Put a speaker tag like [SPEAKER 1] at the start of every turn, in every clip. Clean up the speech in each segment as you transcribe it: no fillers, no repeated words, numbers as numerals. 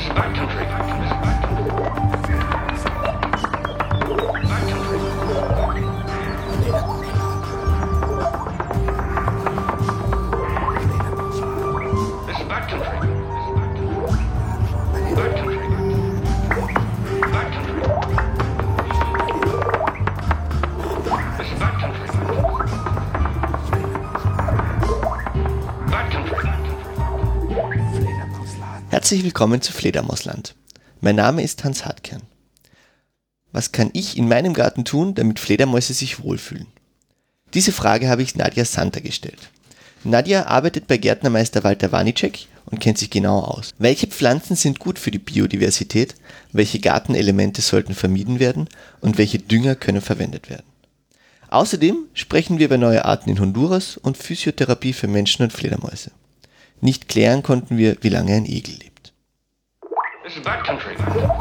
[SPEAKER 1] Herzlich willkommen zu Fledermausland. Mein Name ist Hans Hartkern. Was kann ich in meinem Garten tun, damit Fledermäuse sich wohlfühlen? Diese Frage habe ich Nadja Santer gestellt. Nadja arbeitet bei Gärtnermeister Walter Wanicek und kennt sich genau aus. Welche Pflanzen sind gut für die Biodiversität, welche Gartenelemente sollten vermieden werden und welche Dünger können verwendet werden? Außerdem sprechen wir über neue Arten in Honduras und Physiotherapie für Menschen und Fledermäuse. Nicht klären konnten wir, wie lange ein Igel lebt.
[SPEAKER 2] This is Backcountry.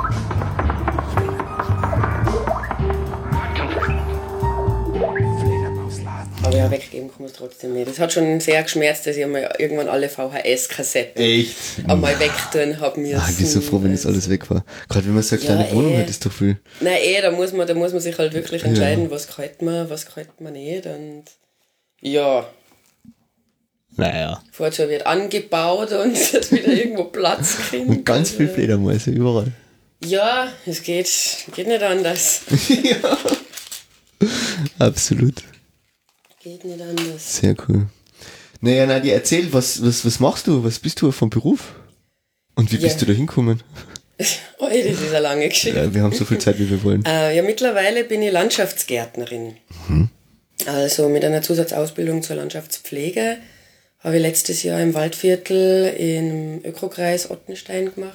[SPEAKER 3] Aber ja, weggeben kann man es trotzdem nicht. Es hat schon sehr geschmerzt, dass ich einmal irgendwann alle VHS-Kassetten einmal wegtun habe müssen.
[SPEAKER 1] Ich bin so froh, wenn das alles weg war. Gerade wenn man so eine kleine Wohnung hat, ist doch viel.
[SPEAKER 3] Nein, da muss man sich halt wirklich entscheiden, was gefällt man nicht. Und ja.
[SPEAKER 1] Naja.
[SPEAKER 3] Vorher wird angebaut und es hat wieder irgendwo Platz gekriegt.
[SPEAKER 1] Und ganz viel Fledermäuse überall.
[SPEAKER 3] Ja, es geht nicht anders.
[SPEAKER 1] Ja. Absolut.
[SPEAKER 3] Geht nicht anders.
[SPEAKER 1] Sehr cool. Naja, Nadja, erzähl, was machst du? Was bist du vom Beruf? Und wie bist du da hingekommen?
[SPEAKER 3] Oh, das ist eine lange Geschichte.
[SPEAKER 1] Ja, wir haben so viel Zeit, wie wir wollen.
[SPEAKER 3] Mittlerweile bin ich Landschaftsgärtnerin. Also mit einer Zusatzausbildung zur Landschaftspflege habe ich letztes Jahr im Waldviertel im Ökokreis Ottenstein gemacht.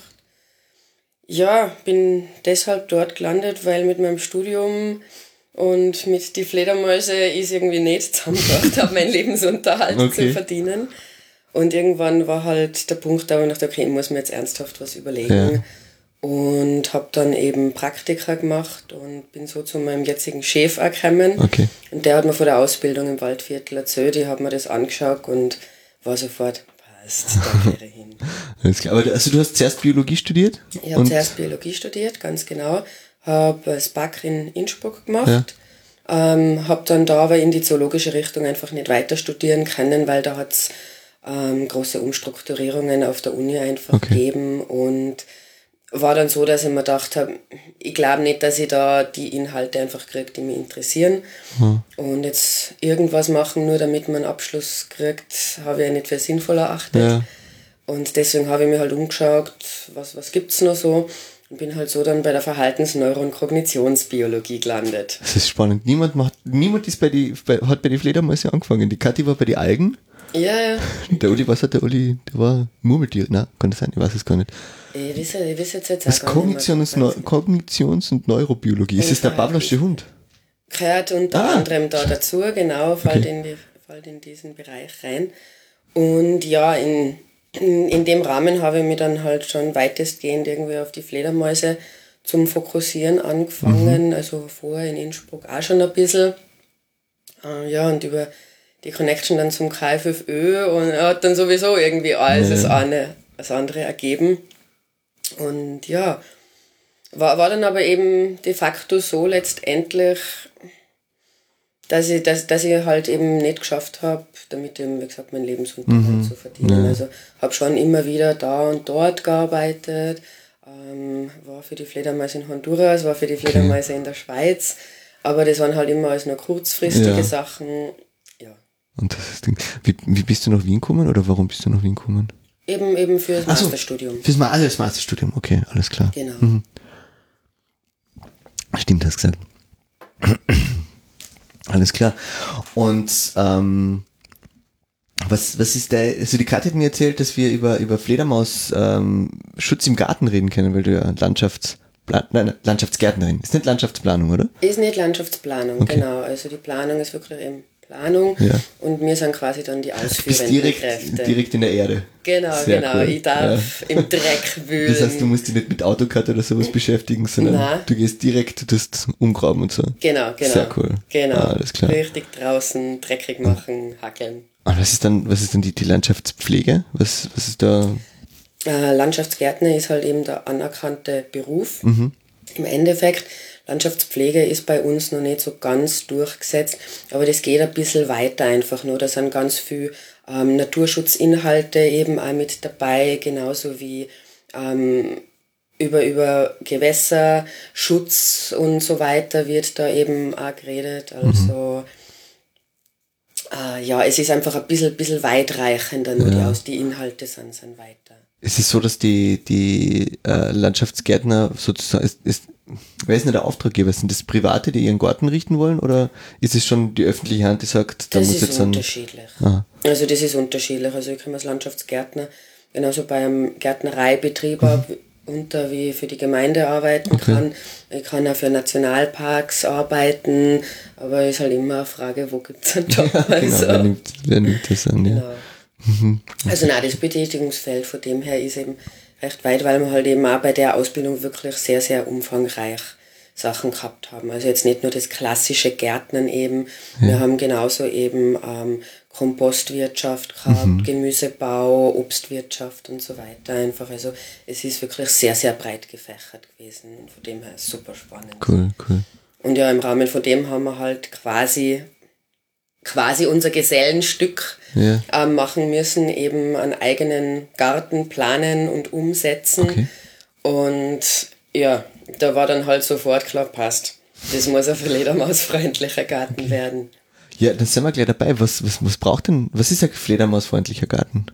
[SPEAKER 3] Ja, bin deshalb dort gelandet, weil mit meinem Studium und mit die Fledermäuse ist irgendwie nicht zusammengebracht habe, meinen Lebensunterhalt zu verdienen. Und irgendwann war halt der Punkt, da ich dachte, okay, ich muss mir jetzt ernsthaft was überlegen. Ja. Und habe dann eben Praktika gemacht und bin so zu meinem jetzigen Chef gekommen. Okay. Und der hat mir vor der Ausbildung im Waldviertel erzählt, ich habe mir das angeschaut und war sofort, passt, da wäre hin.
[SPEAKER 1] Alles klar. Aber also du hast zuerst Biologie studiert?
[SPEAKER 3] Ich habe zuerst Biologie studiert, ganz genau. Habe SPAC in Innsbruck gemacht. Ja. Habe dann da aber in die zoologische Richtung einfach nicht weiter studieren können, weil da hat es große Umstrukturierungen auf der Uni einfach gegeben und war dann so, dass ich mir gedacht habe, ich glaube nicht, dass ich da die Inhalte einfach kriege, die mich interessieren. Und jetzt irgendwas machen, nur damit man einen Abschluss kriegt, habe ich ja nicht für sinnvoll erachtet. Ja. Und deswegen habe ich mir halt umgeschaut, was gibt's noch so. Und bin halt so dann bei der Verhaltens-, Neuro- und Kognitionsbiologie gelandet.
[SPEAKER 1] Das ist spannend. Niemand ist hat bei den Fledermäusen angefangen. Die Kathi war bei den Algen.
[SPEAKER 3] Ja.
[SPEAKER 1] Der Uli, was hat der Uli? Der war Murmeltier. Nein, kann das sein? Ich weiß es gar nicht.
[SPEAKER 3] Ich weiß jetzt
[SPEAKER 1] was Kognitions- und Neurobiologie? Ist das der Pavlovsche Hund?
[SPEAKER 3] Gehört unter anderem da dazu, genau, fällt in diesen Bereich rein. Und ja, in dem Rahmen habe ich mich dann halt schon weitestgehend irgendwie auf die Fledermäuse zum Fokussieren angefangen. Also vorher in Innsbruck auch schon ein bisschen. Und über die Connection dann zum KfFÖ und hat dann sowieso irgendwie alles das andere ergeben. Und ja, war dann aber eben de facto so letztendlich, dass ich halt eben nicht geschafft habe, damit eben, wie gesagt, meinen Lebensunterhalt zu verdienen. Also habe schon immer wieder da und dort gearbeitet, war für die Fledermäuse in Honduras, war für die Fledermäuse in der Schweiz, aber das waren halt immer alles nur kurzfristige Sachen. Ja.
[SPEAKER 1] Und das ist wie bist du nach Wien gekommen oder warum bist du nach Wien gekommen?
[SPEAKER 3] Eben für das Masterstudium.
[SPEAKER 1] Das Masterstudium, okay, alles klar.
[SPEAKER 3] Genau.
[SPEAKER 1] Stimmt, hast gesagt. Alles klar. Und was ist also die Katja hat mir erzählt, dass wir über Fledermaus Schutz im Garten reden können, weil du ja Landschaftsgärtnerin. Ist nicht Landschaftsplanung, oder?
[SPEAKER 3] Ist nicht Landschaftsplanung, genau. Also die Planung ist wirklich eben Planung und wir sind quasi dann die ausführenden Kräfte. Direkt in der Erde.
[SPEAKER 2] Genau.
[SPEAKER 3] Cool. Ich darf im Dreck wühlen.
[SPEAKER 1] Das heißt, du musst dich nicht mit AutoCAD oder sowas beschäftigen, sondern du gehst direkt, du tust umgraben und so.
[SPEAKER 3] Genau.
[SPEAKER 1] Sehr cool.
[SPEAKER 3] Genau.
[SPEAKER 1] Alles klar.
[SPEAKER 3] Richtig draußen dreckig machen, hackeln.
[SPEAKER 1] Und was ist dann die Landschaftspflege? Was ist da?
[SPEAKER 3] Landschaftsgärtner ist halt eben der anerkannte Beruf. Im Endeffekt, Landschaftspflege ist bei uns noch nicht so ganz durchgesetzt, aber das geht ein bisschen weiter einfach nur. Da sind ganz viel Naturschutzinhalte eben auch mit dabei, genauso wie über Gewässerschutz und so weiter wird da eben auch geredet. Also ja, es ist einfach ein bisschen weitreichender, nur die Inhalte sind weiter.
[SPEAKER 1] Es ist so, dass die Landschaftsgärtner sozusagen, wer ist denn der Auftraggeber? Sind das Private, die ihren Garten richten wollen, oder ist es schon die öffentliche Hand, die sagt, da
[SPEAKER 3] das
[SPEAKER 1] muss
[SPEAKER 3] ist
[SPEAKER 1] jetzt
[SPEAKER 3] unterschiedlich. Also das ist unterschiedlich. Also ich komme als Landschaftsgärtner genauso bei einem Gärtnereibetrieb unter, wie ich für die Gemeinde arbeiten kann. Ich kann auch für Nationalparks arbeiten, aber es ist halt immer eine Frage, wo gibt es einen Job.
[SPEAKER 1] Genau,
[SPEAKER 3] Also,
[SPEAKER 1] wer nimmt das an?
[SPEAKER 3] genau.
[SPEAKER 1] Ja.
[SPEAKER 3] Also nein, das Betätigungsfeld von dem her ist eben recht weit, weil wir halt eben auch bei der Ausbildung wirklich sehr, sehr umfangreich Sachen gehabt haben. Also jetzt nicht nur das klassische Gärtnern eben, wir haben genauso eben Kompostwirtschaft gehabt, Gemüsebau, Obstwirtschaft und so weiter einfach. Also es ist wirklich sehr, sehr breit gefächert gewesen und von dem her super spannend.
[SPEAKER 1] Cool.
[SPEAKER 3] Und ja, im Rahmen von dem haben wir halt quasi unser Gesellenstück machen müssen, eben einen eigenen Garten planen und umsetzen. Okay. Und ja, da war dann halt sofort klar, passt. Das muss ein fledermausfreundlicher Garten werden.
[SPEAKER 1] Ja, dann sind wir gleich dabei. Was braucht denn, was ist ein fledermausfreundlicher Garten?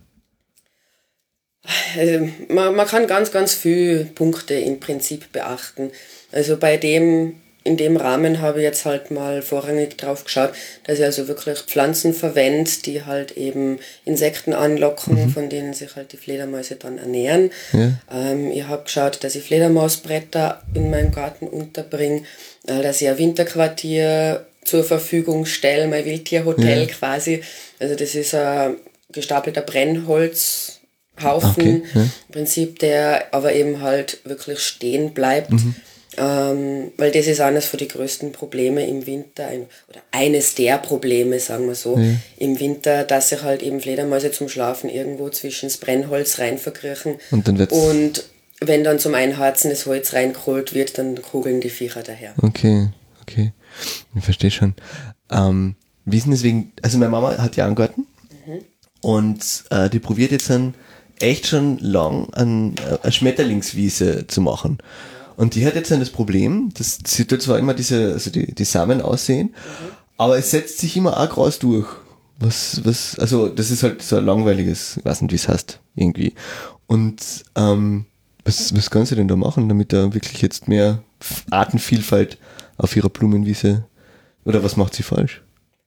[SPEAKER 3] Man kann ganz, ganz viele Punkte im Prinzip beachten. Also in dem Rahmen habe ich jetzt halt mal vorrangig drauf geschaut, dass ich also wirklich Pflanzen verwende, die halt eben Insekten anlocken, von denen sich halt die Fledermäuse dann ernähren. Ja. Ich habe geschaut, dass ich Fledermausbretter in meinem Garten unterbringe, dass ich ein Winterquartier zur Verfügung stelle, mein Wildtierhotel quasi. Also das ist ein gestapelter Brennholzhaufen, im Prinzip, der aber eben halt wirklich stehen bleibt. Weil das ist eines von den größten Probleme im Winter, oder eines der Probleme, sagen wir so, im Winter, dass sich halt eben Fledermäuse zum Schlafen irgendwo zwischen das Brennholz rein verkriechen. Und wenn dann zum Einharzen das Holz reingeholt wird, dann kugeln die Viecher daher.
[SPEAKER 1] Okay. Ich verstehe schon. Wie ist denn deswegen, also meine Mama hat ja einen Garten und die probiert jetzt dann echt schon lang eine Schmetterlingswiese zu machen. Und die hat jetzt dann das Problem, dass sie dort zwar immer die Samen aussehen, aber es setzt sich immer auch Gras durch. Also das ist halt so ein langweiliges, ich weiß nicht, wie es heißt, irgendwie. Und was kann sie denn da machen, damit da wirklich jetzt mehr Artenvielfalt auf ihrer Blumenwiese, oder was macht sie falsch?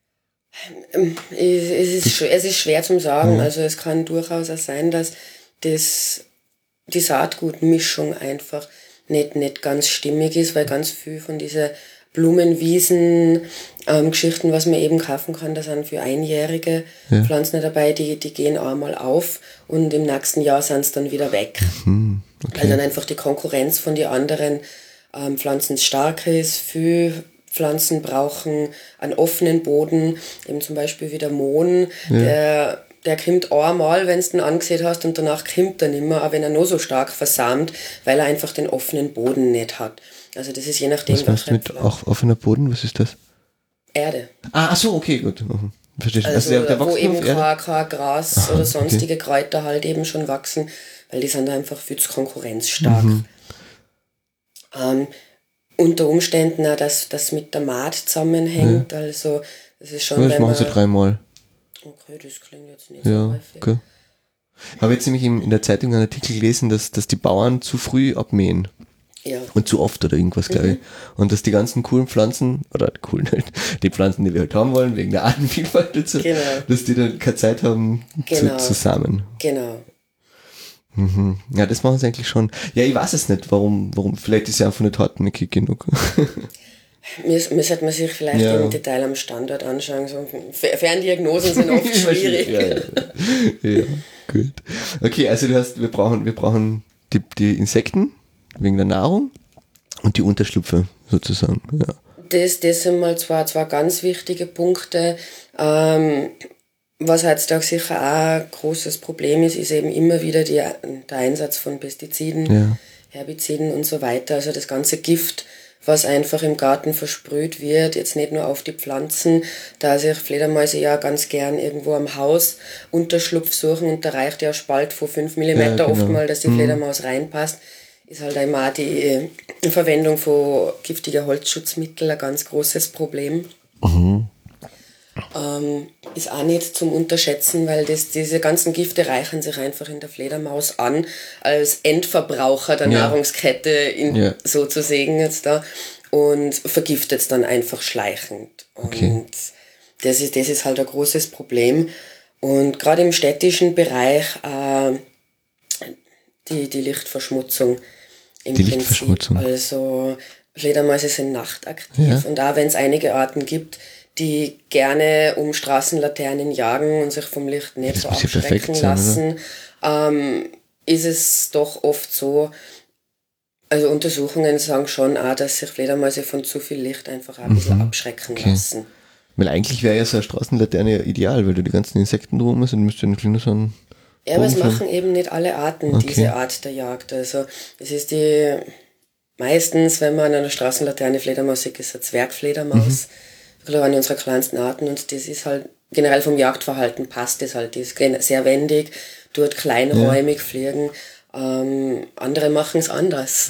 [SPEAKER 3] Es ist schwer zu sagen. Also es kann durchaus auch sein, dass die Saatgutmischung einfach nicht ganz stimmig ist, weil ganz viel von diesen Blumenwiesen Geschichten, was man eben kaufen kann, da sind für einjährige Pflanzen dabei, die gehen einmal auf und im nächsten Jahr sind es dann wieder weg. Weil dann einfach die Konkurrenz von den anderen Pflanzen stark ist. Viele Pflanzen brauchen einen offenen Boden, eben zum Beispiel wie der Mohn, der kommt einmal, wenn du ihn angesehen hast, und danach kommt er nicht mehr, auch wenn er noch so stark versamt, weil er einfach den offenen Boden nicht hat. Also das ist je nachdem.
[SPEAKER 1] Was meinst du mit auch offener Boden? Was ist das?
[SPEAKER 3] Erde.
[SPEAKER 1] Ach so, okay, gut. Verstehe.
[SPEAKER 3] Also der wo eben kein Gras oder sonstige Kräuter halt eben schon wachsen, weil die sind einfach viel zu konkurrenzstark. Unter Umständen auch, dass das mit der Maat zusammenhängt. Also das ist schon.
[SPEAKER 1] Das machen sie 3 Mal.
[SPEAKER 3] Okay, das klingt jetzt nicht so häufig.
[SPEAKER 1] Okay. Ich habe jetzt nämlich in der Zeitung einen Artikel gelesen, dass die Bauern zu früh abmähen. Ja. Und zu oft oder irgendwas, glaube ich. Und dass die ganzen coolen Pflanzen, die Pflanzen, die wir halt haben wollen, wegen der Artenvielfalt dazu, dass die dann keine Zeit haben zu samen.
[SPEAKER 3] Genau.
[SPEAKER 1] Ja, das machen sie eigentlich schon. Ja, ich weiß es nicht, warum. Vielleicht ist es einfach nicht hartnäckig genug.
[SPEAKER 3] Müsste man sich vielleicht im Detail am Standort anschauen. So, Ferndiagnosen sind oft schwierig.
[SPEAKER 1] Ja, gut. Okay, also wir brauchen die Insekten wegen der Nahrung und die Unterschlupfe sozusagen. Ja.
[SPEAKER 3] Das sind mal zwei ganz wichtige Punkte. Was heutzutage sicher auch ein großes Problem ist eben immer wieder der Einsatz von Pestiziden, Herbiziden und so weiter. Also das ganze Gift, was einfach im Garten versprüht wird, jetzt nicht nur auf die Pflanzen, da sich Fledermäuse ja ganz gern irgendwo am Haus Unterschlupf suchen und da reicht ja ein Spalt von 5 mm oft mal, dass die Fledermaus reinpasst, ist halt einmal auch die Verwendung von giftiger Holzschutzmittel ein ganz großes Problem. Ist auch nicht zum Unterschätzen, weil diese ganzen Gifte reichern sich einfach in der Fledermaus an, als Endverbraucher der Nahrungskette sozusagen jetzt da, und vergiftet es dann einfach schleichend. Und das ist halt ein großes Problem. Und gerade im städtischen Bereich die Lichtverschmutzung im Prinzip. Also Fledermäuse sind nachtaktiv und auch wenn es einige Arten gibt, die gerne um Straßenlaternen jagen und sich vom Licht nicht so abschrecken lassen, ist es doch oft so, also Untersuchungen sagen schon auch, dass sich Fledermäuse von zu viel Licht einfach auch ein bisschen abschrecken lassen.
[SPEAKER 1] Weil eigentlich wäre ja so eine Straßenlaterne ja ideal, weil du die ganzen Insekten drum hast und du müsstest ja nur so ein...
[SPEAKER 3] Ja, aber es machen eben nicht alle Arten diese Art der Jagd. Also es ist meistens, wenn man an einer Straßenlaterne Fledermaus sieht, ist eine Zwergfledermaus. Eine unserer kleinsten Arten, und das ist halt generell vom Jagdverhalten passt das halt. Die ist sehr wendig, tut kleinräumig fliegen. Andere machen es anders.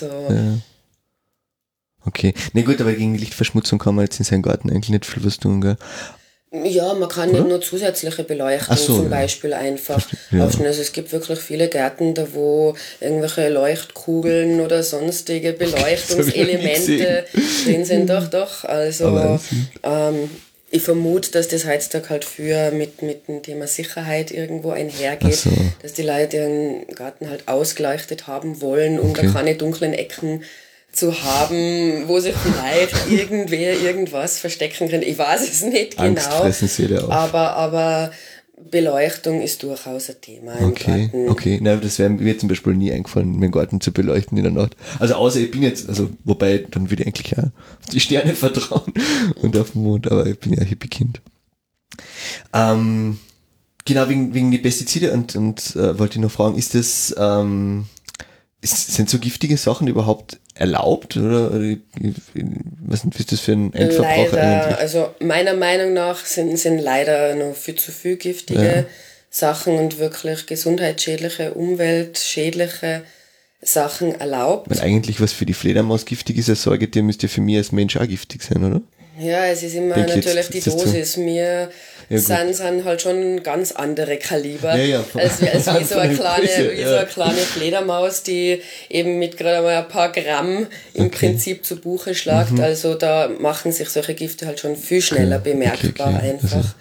[SPEAKER 1] Okay. Na gut, aber gegen die Lichtverschmutzung kann man jetzt in seinem Garten eigentlich nicht viel was tun, gell?
[SPEAKER 3] Ja, man kann nicht nur zusätzliche Beleuchtung zum Beispiel einfach aufstellen. Also es gibt wirklich viele Gärten, da wo irgendwelche Leuchtkugeln oder sonstige Beleuchtungselemente drin sind. Doch. Also ich vermute, dass das heutzutage halt für mit dem Thema Sicherheit irgendwo einhergeht, dass die Leute ihren Garten halt ausgeleuchtet haben wollen, um da keine dunklen Ecken zu haben, wo sich vielleicht irgendwer irgendwas verstecken kann. Ich weiß es nicht genau. Aber Beleuchtung ist durchaus ein Thema im Garten.
[SPEAKER 1] Okay, nein, das wäre mir zum Beispiel nie eingefallen, meinen Garten zu beleuchten in der Nacht. Also außer ich bin jetzt, wobei, dann würde ich eigentlich auch auf die Sterne vertrauen und auf den Mond, aber ich bin ja ein Hippie-Kind. Genau, wegen die Pestizide und wollte ich noch fragen, ist das, sind so giftige Sachen überhaupt erlaubt oder was ist das für ein Endverbraucher
[SPEAKER 3] leider,
[SPEAKER 1] eigentlich?
[SPEAKER 3] Also meiner Meinung nach sind leider noch viel zu viel giftige Sachen und wirklich gesundheitsschädliche, umweltschädliche Sachen erlaubt.
[SPEAKER 1] Weil eigentlich was für die Fledermaus giftig ist, als Säugetier müsste für mich als Mensch auch giftig sein, oder?
[SPEAKER 3] Ja, es ist immer natürlich die Dosis. Wir sind halt schon ganz andere Kaliber als wie so eine kleine Fledermaus, die eben mit gerade mal ein paar Gramm im Prinzip zu Buche schlagt. Also da machen sich solche Gifte halt schon viel schneller bemerkbar einfach.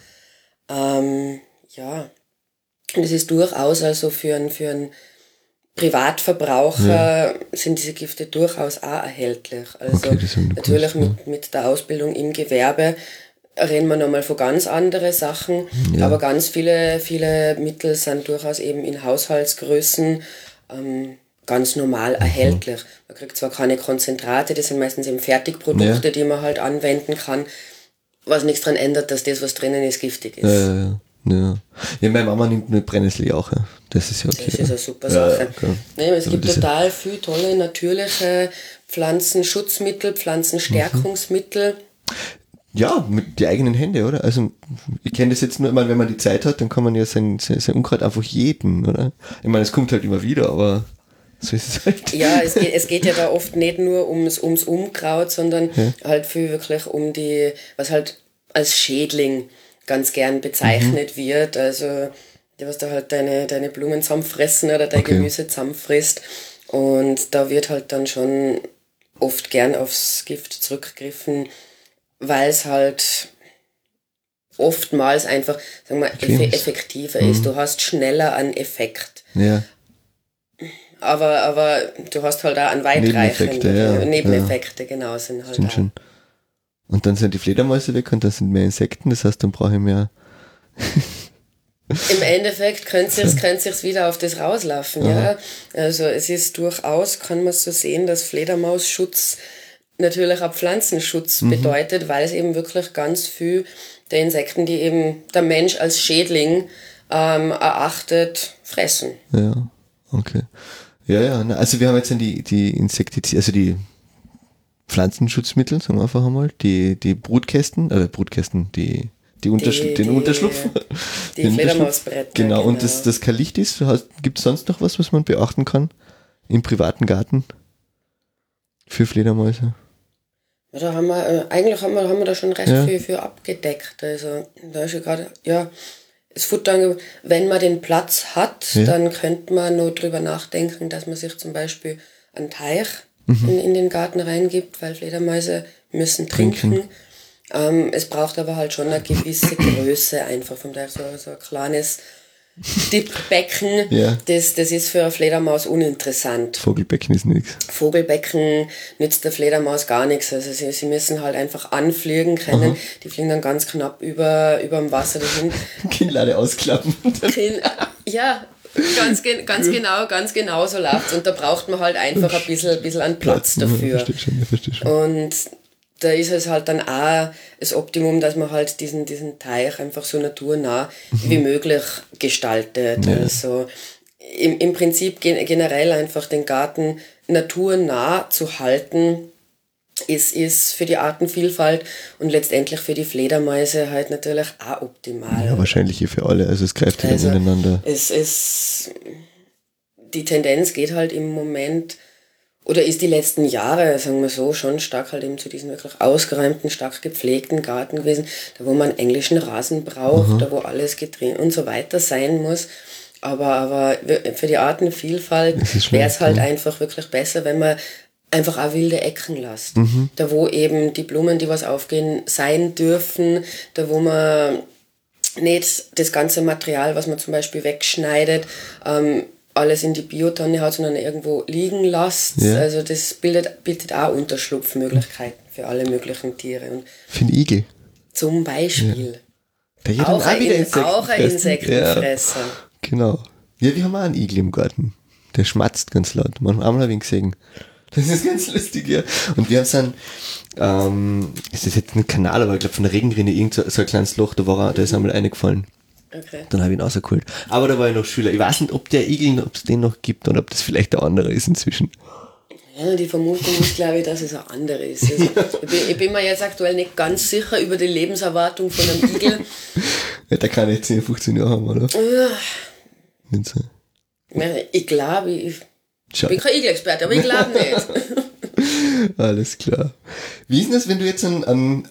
[SPEAKER 3] Und es ist durchaus also für einen Privatverbraucher sind diese Gifte durchaus auch erhältlich. Also natürlich mit der Ausbildung im Gewerbe reden wir nochmal von ganz andere Sachen, aber ganz viele Mittel sind durchaus eben in Haushaltsgrößen ganz normal erhältlich. Man kriegt zwar keine Konzentrate, das sind meistens eben Fertigprodukte, die man halt anwenden kann, was nichts daran ändert, dass das, was drinnen ist, giftig ist.
[SPEAKER 1] Ja, meine Mama nimmt nur Brennnesselijauche. Das ist ja okay.
[SPEAKER 3] Das ist eine super Sache. Es gibt total viele tolle natürliche Pflanzenschutzmittel, Pflanzenstärkungsmittel.
[SPEAKER 1] Ja, mit die eigenen Hände, oder? Also ich kenne das jetzt nur immer, wenn man die Zeit hat, dann kann man ja sein Unkraut einfach jäten, oder? Ich meine, es kommt halt immer wieder, aber so ist es halt.
[SPEAKER 3] Ja, es geht ja da oft nicht nur ums Unkraut, sondern halt viel wirklich um was halt als Schädling ganz gern bezeichnet wird, also was da halt deine Blumen zusammenfressen oder dein Gemüse zusammenfrisst, und da wird halt dann schon oft gern aufs Gift zurückgegriffen, weil es halt oftmals einfach, sagen wir, effektiver ist. Du hast schneller einen Effekt.
[SPEAKER 1] Ja.
[SPEAKER 3] Aber du hast halt auch einen weitreichenden Nebeneffekte, genau, sind halt
[SPEAKER 1] sind schon. Und dann sind die Fledermäuse weg und dann sind mehr Insekten, das heißt, dann brauche ich mehr.
[SPEAKER 3] Im Endeffekt könnte sich's wieder auf das rauslaufen, ja. Also es ist durchaus, kann man so sehen, dass Fledermausschutz natürlich auch Pflanzenschutz bedeutet, weil es eben wirklich ganz viel der Insekten, die eben der Mensch als Schädling erachtet, fressen.
[SPEAKER 1] Ja, okay. Ja, also wir haben jetzt dann die Insektizide, also die Pflanzenschutzmittel, sagen wir einfach einmal, die Brutkästen, den Unterschlupf.
[SPEAKER 3] Die Fledermausbretter.
[SPEAKER 1] Genau, und das kein Licht ist, gibt es sonst noch was man beachten kann im privaten Garten für Fledermäuse?
[SPEAKER 3] Ja, eigentlich haben wir da schon recht viel für abgedeckt. Also da ist ja gerade, das Futter, wenn man den Platz hat, dann könnte man nur drüber nachdenken, dass man sich zum Beispiel einen Teich in den Garten reingibt, weil Fledermäuse müssen trinken. Es braucht aber halt schon eine gewisse Größe einfach, von daher so ein kleines Dipbecken, das ist für eine Fledermaus uninteressant.
[SPEAKER 1] Vogelbecken ist nichts.
[SPEAKER 3] Vogelbecken nützt der Fledermaus gar nichts. Also sie müssen halt einfach anfliegen können. Die fliegen dann ganz knapp über dem Wasser dahin.
[SPEAKER 1] Kinnlade ausklappen.
[SPEAKER 3] Ja, ganz genau so läuft. Und da braucht man halt einfach ein bisschen an Platz dafür.
[SPEAKER 1] Verstehe schon.
[SPEAKER 3] Und da ist es halt dann auch das Optimum, dass man halt diesen Teich einfach so naturnah wie möglich gestaltet. Ja. Also im Prinzip generell einfach den Garten naturnah zu halten, ist für die Artenvielfalt und letztendlich für die Fledermäuse halt natürlich auch optimal.
[SPEAKER 1] Ja, wahrscheinlich für alle, also es greift wieder ineinander.
[SPEAKER 3] Die Tendenz geht halt im Moment, oder ist die letzten Jahre, sagen wir so, schon stark halt eben zu diesem wirklich ausgeräumten, stark gepflegten Garten gewesen, da wo man englischen Rasen braucht, da wo alles getrennt und so weiter sein muss. Aber für die Artenvielfalt wäre es halt einfach wirklich besser, wenn man einfach auch wilde Ecken lässt. Da wo eben die Blumen, die was aufgehen, sein dürfen, da wo man nicht das ganze Material, was man zum Beispiel wegschneidet, alles in die Biotonne hat, sondern irgendwo liegen lässt. Ja. Also das bietet auch Unterschlupfmöglichkeiten für alle möglichen Tiere. Und
[SPEAKER 1] für den Igel?
[SPEAKER 3] Zum Beispiel.
[SPEAKER 1] Ja.
[SPEAKER 3] Auch ein Insektenfresser.
[SPEAKER 1] Ja. Genau. Ja, wir haben auch einen Igel im Garten. Der schmatzt ganz laut. Manchmal haben wir ihn gesehen. Das ist ganz lustig, ja. Und wir haben so ist das jetzt ein Kanal, aber ich glaube von der Regenrinne so ein kleines Loch, da ist einmal reingefallen.
[SPEAKER 3] Okay.
[SPEAKER 1] Dann habe ich ihn rausgeholt. Aber da war ich noch Schüler. Ich weiß nicht, ob der Igel, ob es den noch gibt oder ob das vielleicht der andere ist inzwischen.
[SPEAKER 3] Ja, die Vermutung ist, glaube ich, dass es ein anderer ist. Also, ich bin mir jetzt aktuell nicht ganz sicher über die Lebenserwartung von einem Igel.
[SPEAKER 1] Ja, der kann nicht 10, 15 Jahre haben, oder? Nicht so.
[SPEAKER 3] Ich glaube, ich bin kein Igel-Experte, aber ich glaube nicht.
[SPEAKER 1] Alles klar. Wie ist denn das, wenn du jetzt einen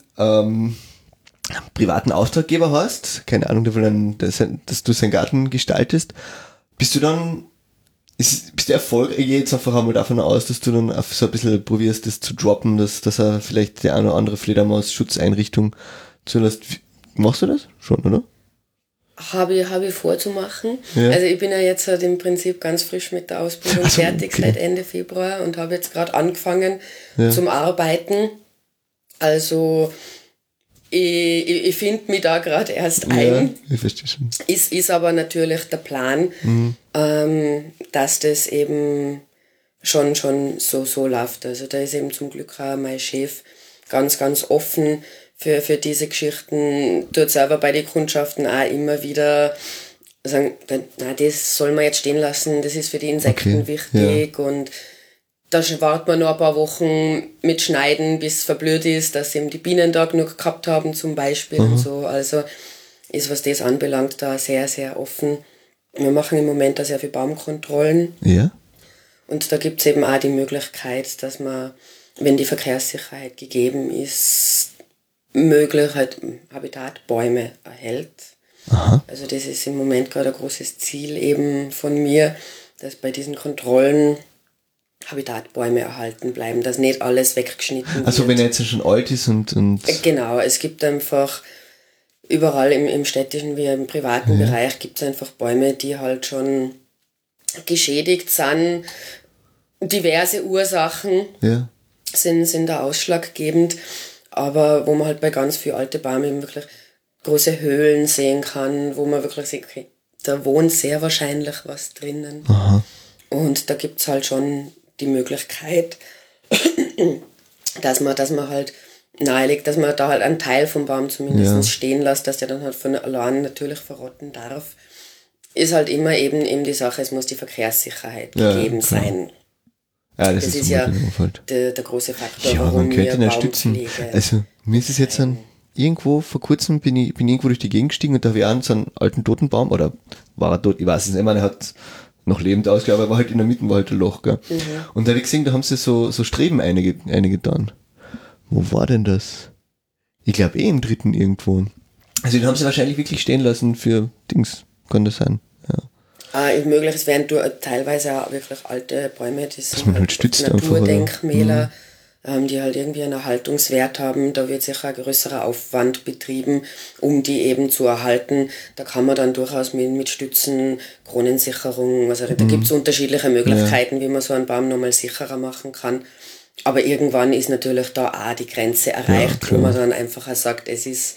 [SPEAKER 1] privaten Auftraggeber hast, keine Ahnung, dass du seinen Garten gestaltest, bist du Erfolg, ich gehe jetzt einfach einmal davon aus, dass du dann so ein bisschen probierst, das zu droppen, dass er vielleicht die eine oder andere Fledermaus-Schutzeinrichtung zulässt. Machst du das schon, oder?
[SPEAKER 3] Habe ich vorzumachen. Ja. Also ich bin ja jetzt halt im Prinzip ganz frisch mit der Ausbildung fertig, seit Ende Februar und habe jetzt gerade angefangen zum Arbeiten. Also ich finde mich da gerade erst ein.
[SPEAKER 1] Ja, ich verstehe schon.
[SPEAKER 3] Ist aber natürlich der Plan, dass das eben schon so läuft. Also da ist eben zum Glück auch mein Chef ganz, ganz offen für diese Geschichten. Tut selber bei den Kundschaften auch immer wieder sagen, nein, das soll man jetzt stehen lassen, das ist für die Insekten wichtig. Ja. Und da wartet man noch ein paar Wochen mit Schneiden, bis es verblöd ist, dass eben die Bienen da genug gehabt haben zum Beispiel und so. Also ist, was das anbelangt, da sehr, sehr offen. Wir machen im Moment da sehr viele Baumkontrollen.
[SPEAKER 1] Ja.
[SPEAKER 3] Und da gibt es eben auch die Möglichkeit, dass man, wenn die Verkehrssicherheit gegeben ist, möglich halt Habitatbäume erhält.
[SPEAKER 1] Aha.
[SPEAKER 3] Also das ist im Moment gerade ein großes Ziel eben von mir, dass bei diesen Kontrollen Habitatbäume erhalten bleiben, dass nicht alles weggeschnitten wird.
[SPEAKER 1] Also wenn er jetzt schon alt ist und
[SPEAKER 3] Genau, es gibt einfach überall im städtischen wie im privaten Bereich gibt es einfach Bäume, die halt schon geschädigt sind. Diverse Ursachen sind da ausschlaggebend, aber wo man halt bei ganz vielen alten Bäumen eben wirklich große Höhlen sehen kann, wo man wirklich sieht, okay, da wohnt sehr wahrscheinlich was drinnen.
[SPEAKER 1] Aha.
[SPEAKER 3] Und da gibt es halt schon die Möglichkeit, dass man halt nahe liegt, dass man da halt einen Teil vom Baum zumindest stehen lässt, dass der dann halt von allein natürlich verrotten darf, ist halt immer eben die Sache, es muss die Verkehrssicherheit gegeben sein.
[SPEAKER 1] Ja,
[SPEAKER 3] das ist ja der große Faktor,
[SPEAKER 1] ja,
[SPEAKER 3] warum
[SPEAKER 1] man könnte ihn
[SPEAKER 3] wir
[SPEAKER 1] unterstützen.
[SPEAKER 3] Baumpflege
[SPEAKER 1] Also mir ist es jetzt irgendwo vor kurzem bin ich irgendwo durch die Gegend gestiegen und da habe ich auch so einen alten toten Baum, oder war er tot, ich weiß es nicht, er hat noch lebend ausgeschaut, aber er war halt in der Mitte, war halt ein Loch, gell. Und da habe ich gesehen, da haben sie so Streben eingetan. Wo war denn das? Ich glaube im dritten irgendwo. Also den haben sie wahrscheinlich wirklich stehen lassen für Dings, kann das sein. Ja.
[SPEAKER 3] Möglich, es wären teilweise auch wirklich alte Bäume, die sind
[SPEAKER 1] halt stützt
[SPEAKER 3] Naturdenkmäler, die halt irgendwie einen Erhaltungswert haben. Da wird sicher ein größerer Aufwand betrieben, um die eben zu erhalten. Da kann man dann durchaus mit Stützen, Kronensicherung, also da gibt es unterschiedliche Möglichkeiten, wie man so einen Baum nochmal sicherer machen kann. Aber irgendwann ist natürlich da auch die Grenze erreicht, wo man dann einfach auch sagt, es ist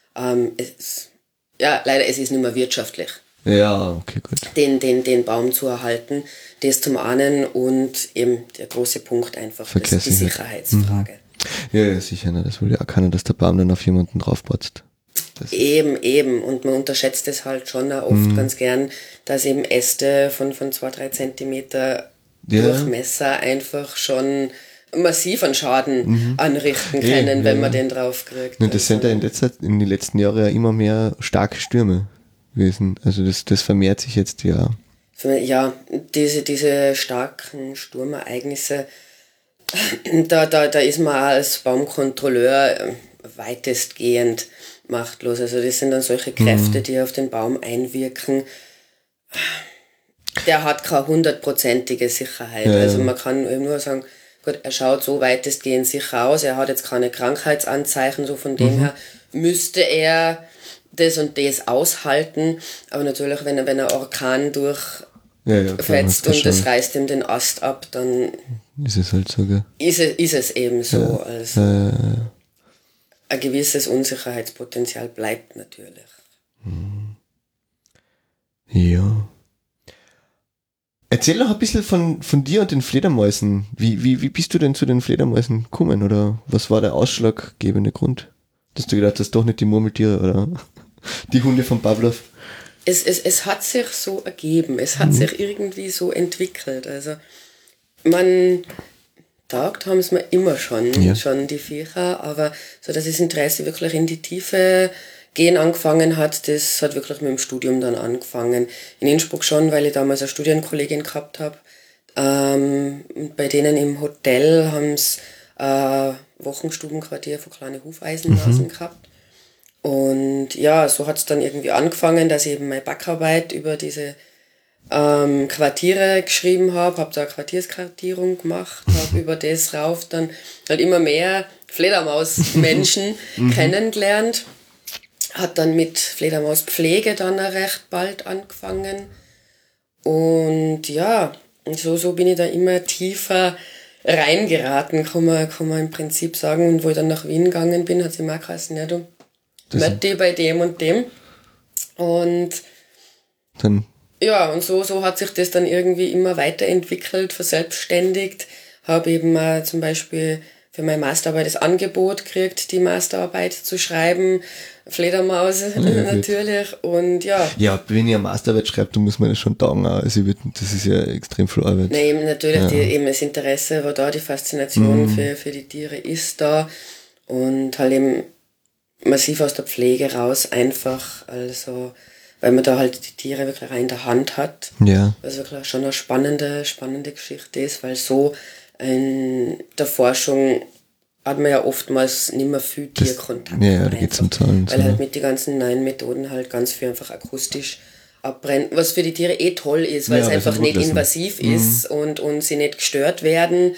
[SPEAKER 3] nicht mehr wirtschaftlich.
[SPEAKER 1] Ja, okay, gut.
[SPEAKER 3] Den Baum zu erhalten, das zum einen und eben der große Punkt einfach, das ist die Sicherheitsfrage.
[SPEAKER 1] Ja, sicher, ne? Das will ja auch keiner, dass der Baum dann auf jemanden draufpatzt.
[SPEAKER 3] Eben. Und man unterschätzt es halt schon auch oft ganz gern, dass eben Äste von 2-3 Zentimeter Durchmesser einfach schon massiven Schaden anrichten können, wenn man den draufkriegt.
[SPEAKER 1] Und das sind ja in den letzten Jahren ja immer mehr starke Stürme gewesen. Also das vermehrt sich jetzt ja.
[SPEAKER 3] Ja, diese starken Sturmereignisse, da ist man als Baumkontrolleur weitestgehend machtlos. Also das sind dann solche Kräfte, die auf den Baum einwirken. Der hat keine 100%ige Sicherheit. Also man kann eben nur sagen, gut, er schaut so weitestgehend sicher aus, er hat jetzt keine Krankheitsanzeichen, so von dem her müsste er das und das aushalten, aber natürlich, wenn er Orkan durchfetzt und das reißt ihm den Ast ab, dann
[SPEAKER 1] ist es halt so, gell?
[SPEAKER 3] Ist es eben so. Ja. Also ein gewisses Unsicherheitspotenzial bleibt natürlich.
[SPEAKER 1] Ja. Erzähl noch ein bisschen von dir und den Fledermäusen. Wie bist du denn zu den Fledermäusen gekommen? Oder was war der ausschlaggebende Grund? Dass du gedacht hast, doch nicht die Murmeltiere oder die Hunde von Pavlov?
[SPEAKER 3] Es hat sich so ergeben. Es hat sich irgendwie so entwickelt. Also man taugt haben es mir immer schon die Viecher, aber so, dass das Interesse wirklich in die Tiefe gehen angefangen hat, das hat wirklich mit dem Studium dann angefangen. In Innsbruck schon, weil ich damals eine Studienkollegin gehabt habe. Bei denen im Hotel haben sie Wochenstubenquartier von kleinen Hufeisennasen gehabt. Und ja, so hat es dann irgendwie angefangen, dass ich eben meine Backarbeit über diese Quartiere geschrieben habe da eine Quartierskartierung gemacht, habe über das rauf dann halt immer mehr Fledermausmenschen kennengelernt. Hat dann mit Fledermauspflege dann auch recht bald angefangen. Und ja, so bin ich da immer tiefer reingeraten, kann man im Prinzip sagen. Und wo ich dann nach Wien gegangen bin, hat sie mir auch geheißen, ja, du möchte bei dem und dem. Und
[SPEAKER 1] dann
[SPEAKER 3] ja, und so hat sich das dann irgendwie immer weiterentwickelt, verselbstständigt. Habe eben zum Beispiel für meine Masterarbeit das Angebot gekriegt, die Masterarbeit zu schreiben. Fledermaus natürlich. Und ja.
[SPEAKER 1] Ja, wenn ihr eine Masterarbeit schreibt, dann muss man das schon taugen. Also das ist ja extrem viel Arbeit.
[SPEAKER 3] Nein, eben natürlich, eben das Interesse war da, die Faszination für die Tiere ist da. Und halt eben massiv aus der Pflege raus einfach, also weil man da halt die Tiere wirklich in der Hand hat.
[SPEAKER 1] Ja.
[SPEAKER 3] Was wirklich schon eine spannende Geschichte ist, weil so in der Forschung hat man ja oftmals nicht mehr viel Tierkontakt.
[SPEAKER 1] Ja, da geht's um Zahlen.
[SPEAKER 3] Weil halt mit den ganzen neuen Methoden halt ganz viel einfach akustisch abbrennt, was für die Tiere toll ist, weil es einfach nicht invasiv ist und sie nicht gestört werden.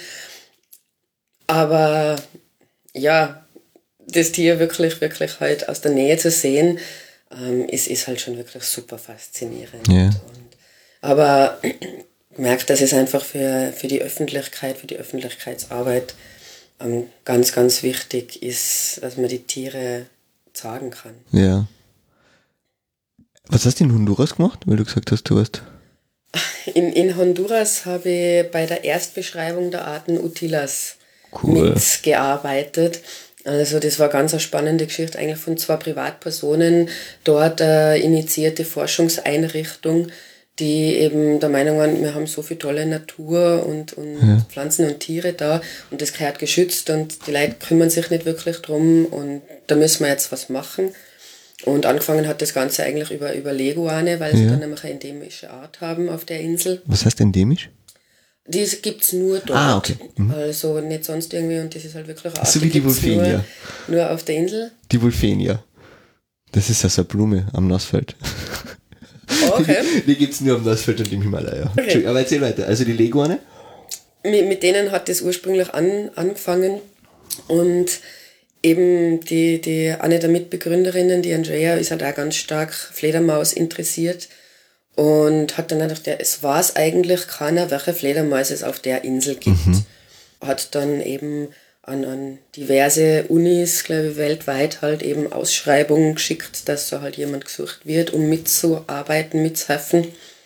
[SPEAKER 3] Aber ja, das Tier wirklich halt aus der Nähe zu sehen, ist halt schon wirklich super faszinierend.
[SPEAKER 1] Ja.
[SPEAKER 3] Aber merkt, dass es einfach für die Öffentlichkeit, für die Öffentlichkeitsarbeit ganz, ganz wichtig ist, dass man die Tiere sagen kann.
[SPEAKER 1] Ja. Was hast du in Honduras gemacht, weil du gesagt hast, du warst?
[SPEAKER 3] In Honduras habe ich bei der Erstbeschreibung der Arten Utilas mitgearbeitet. Also das war ganz eine spannende Geschichte eigentlich von 2 Privatpersonen, dort eine initiierte Forschungseinrichtung, die eben der Meinung waren, wir haben so viel tolle Natur und Pflanzen und Tiere da und das gehört geschützt und die Leute kümmern sich nicht wirklich drum und da müssen wir jetzt was machen. Und angefangen hat das Ganze eigentlich über Leguane, weil sie dann nämlich eine endemische Art haben auf der Insel.
[SPEAKER 1] Was heißt endemisch?
[SPEAKER 3] Die gibt's nur dort.
[SPEAKER 1] Ah, okay.
[SPEAKER 3] Also nicht sonst irgendwie und das ist halt wirklich eine Art,
[SPEAKER 1] So wie die Vulfenia.
[SPEAKER 3] Nur auf der Insel.
[SPEAKER 1] Die Vulfenia. Das ist ja so eine Blume am Nassfeld.
[SPEAKER 3] Okay.
[SPEAKER 1] Die gibt's nur am Nassfeld und im Himalaya.
[SPEAKER 3] Okay.
[SPEAKER 1] Aber erzähl weiter. Also die Leguane?
[SPEAKER 3] Mit denen hat das ursprünglich angefangen und eben die eine der Mitbegründerinnen, die Andrea, ist halt auch ganz stark Fledermaus interessiert und hat dann gedacht, ja, es weiß eigentlich keiner, welche Fledermäuse es auf der Insel gibt. Hat dann eben an diverse Unis, glaube ich, weltweit halt eben Ausschreibungen geschickt, dass so halt jemand gesucht wird, um mitzuarbeiten, mitzuhelfen.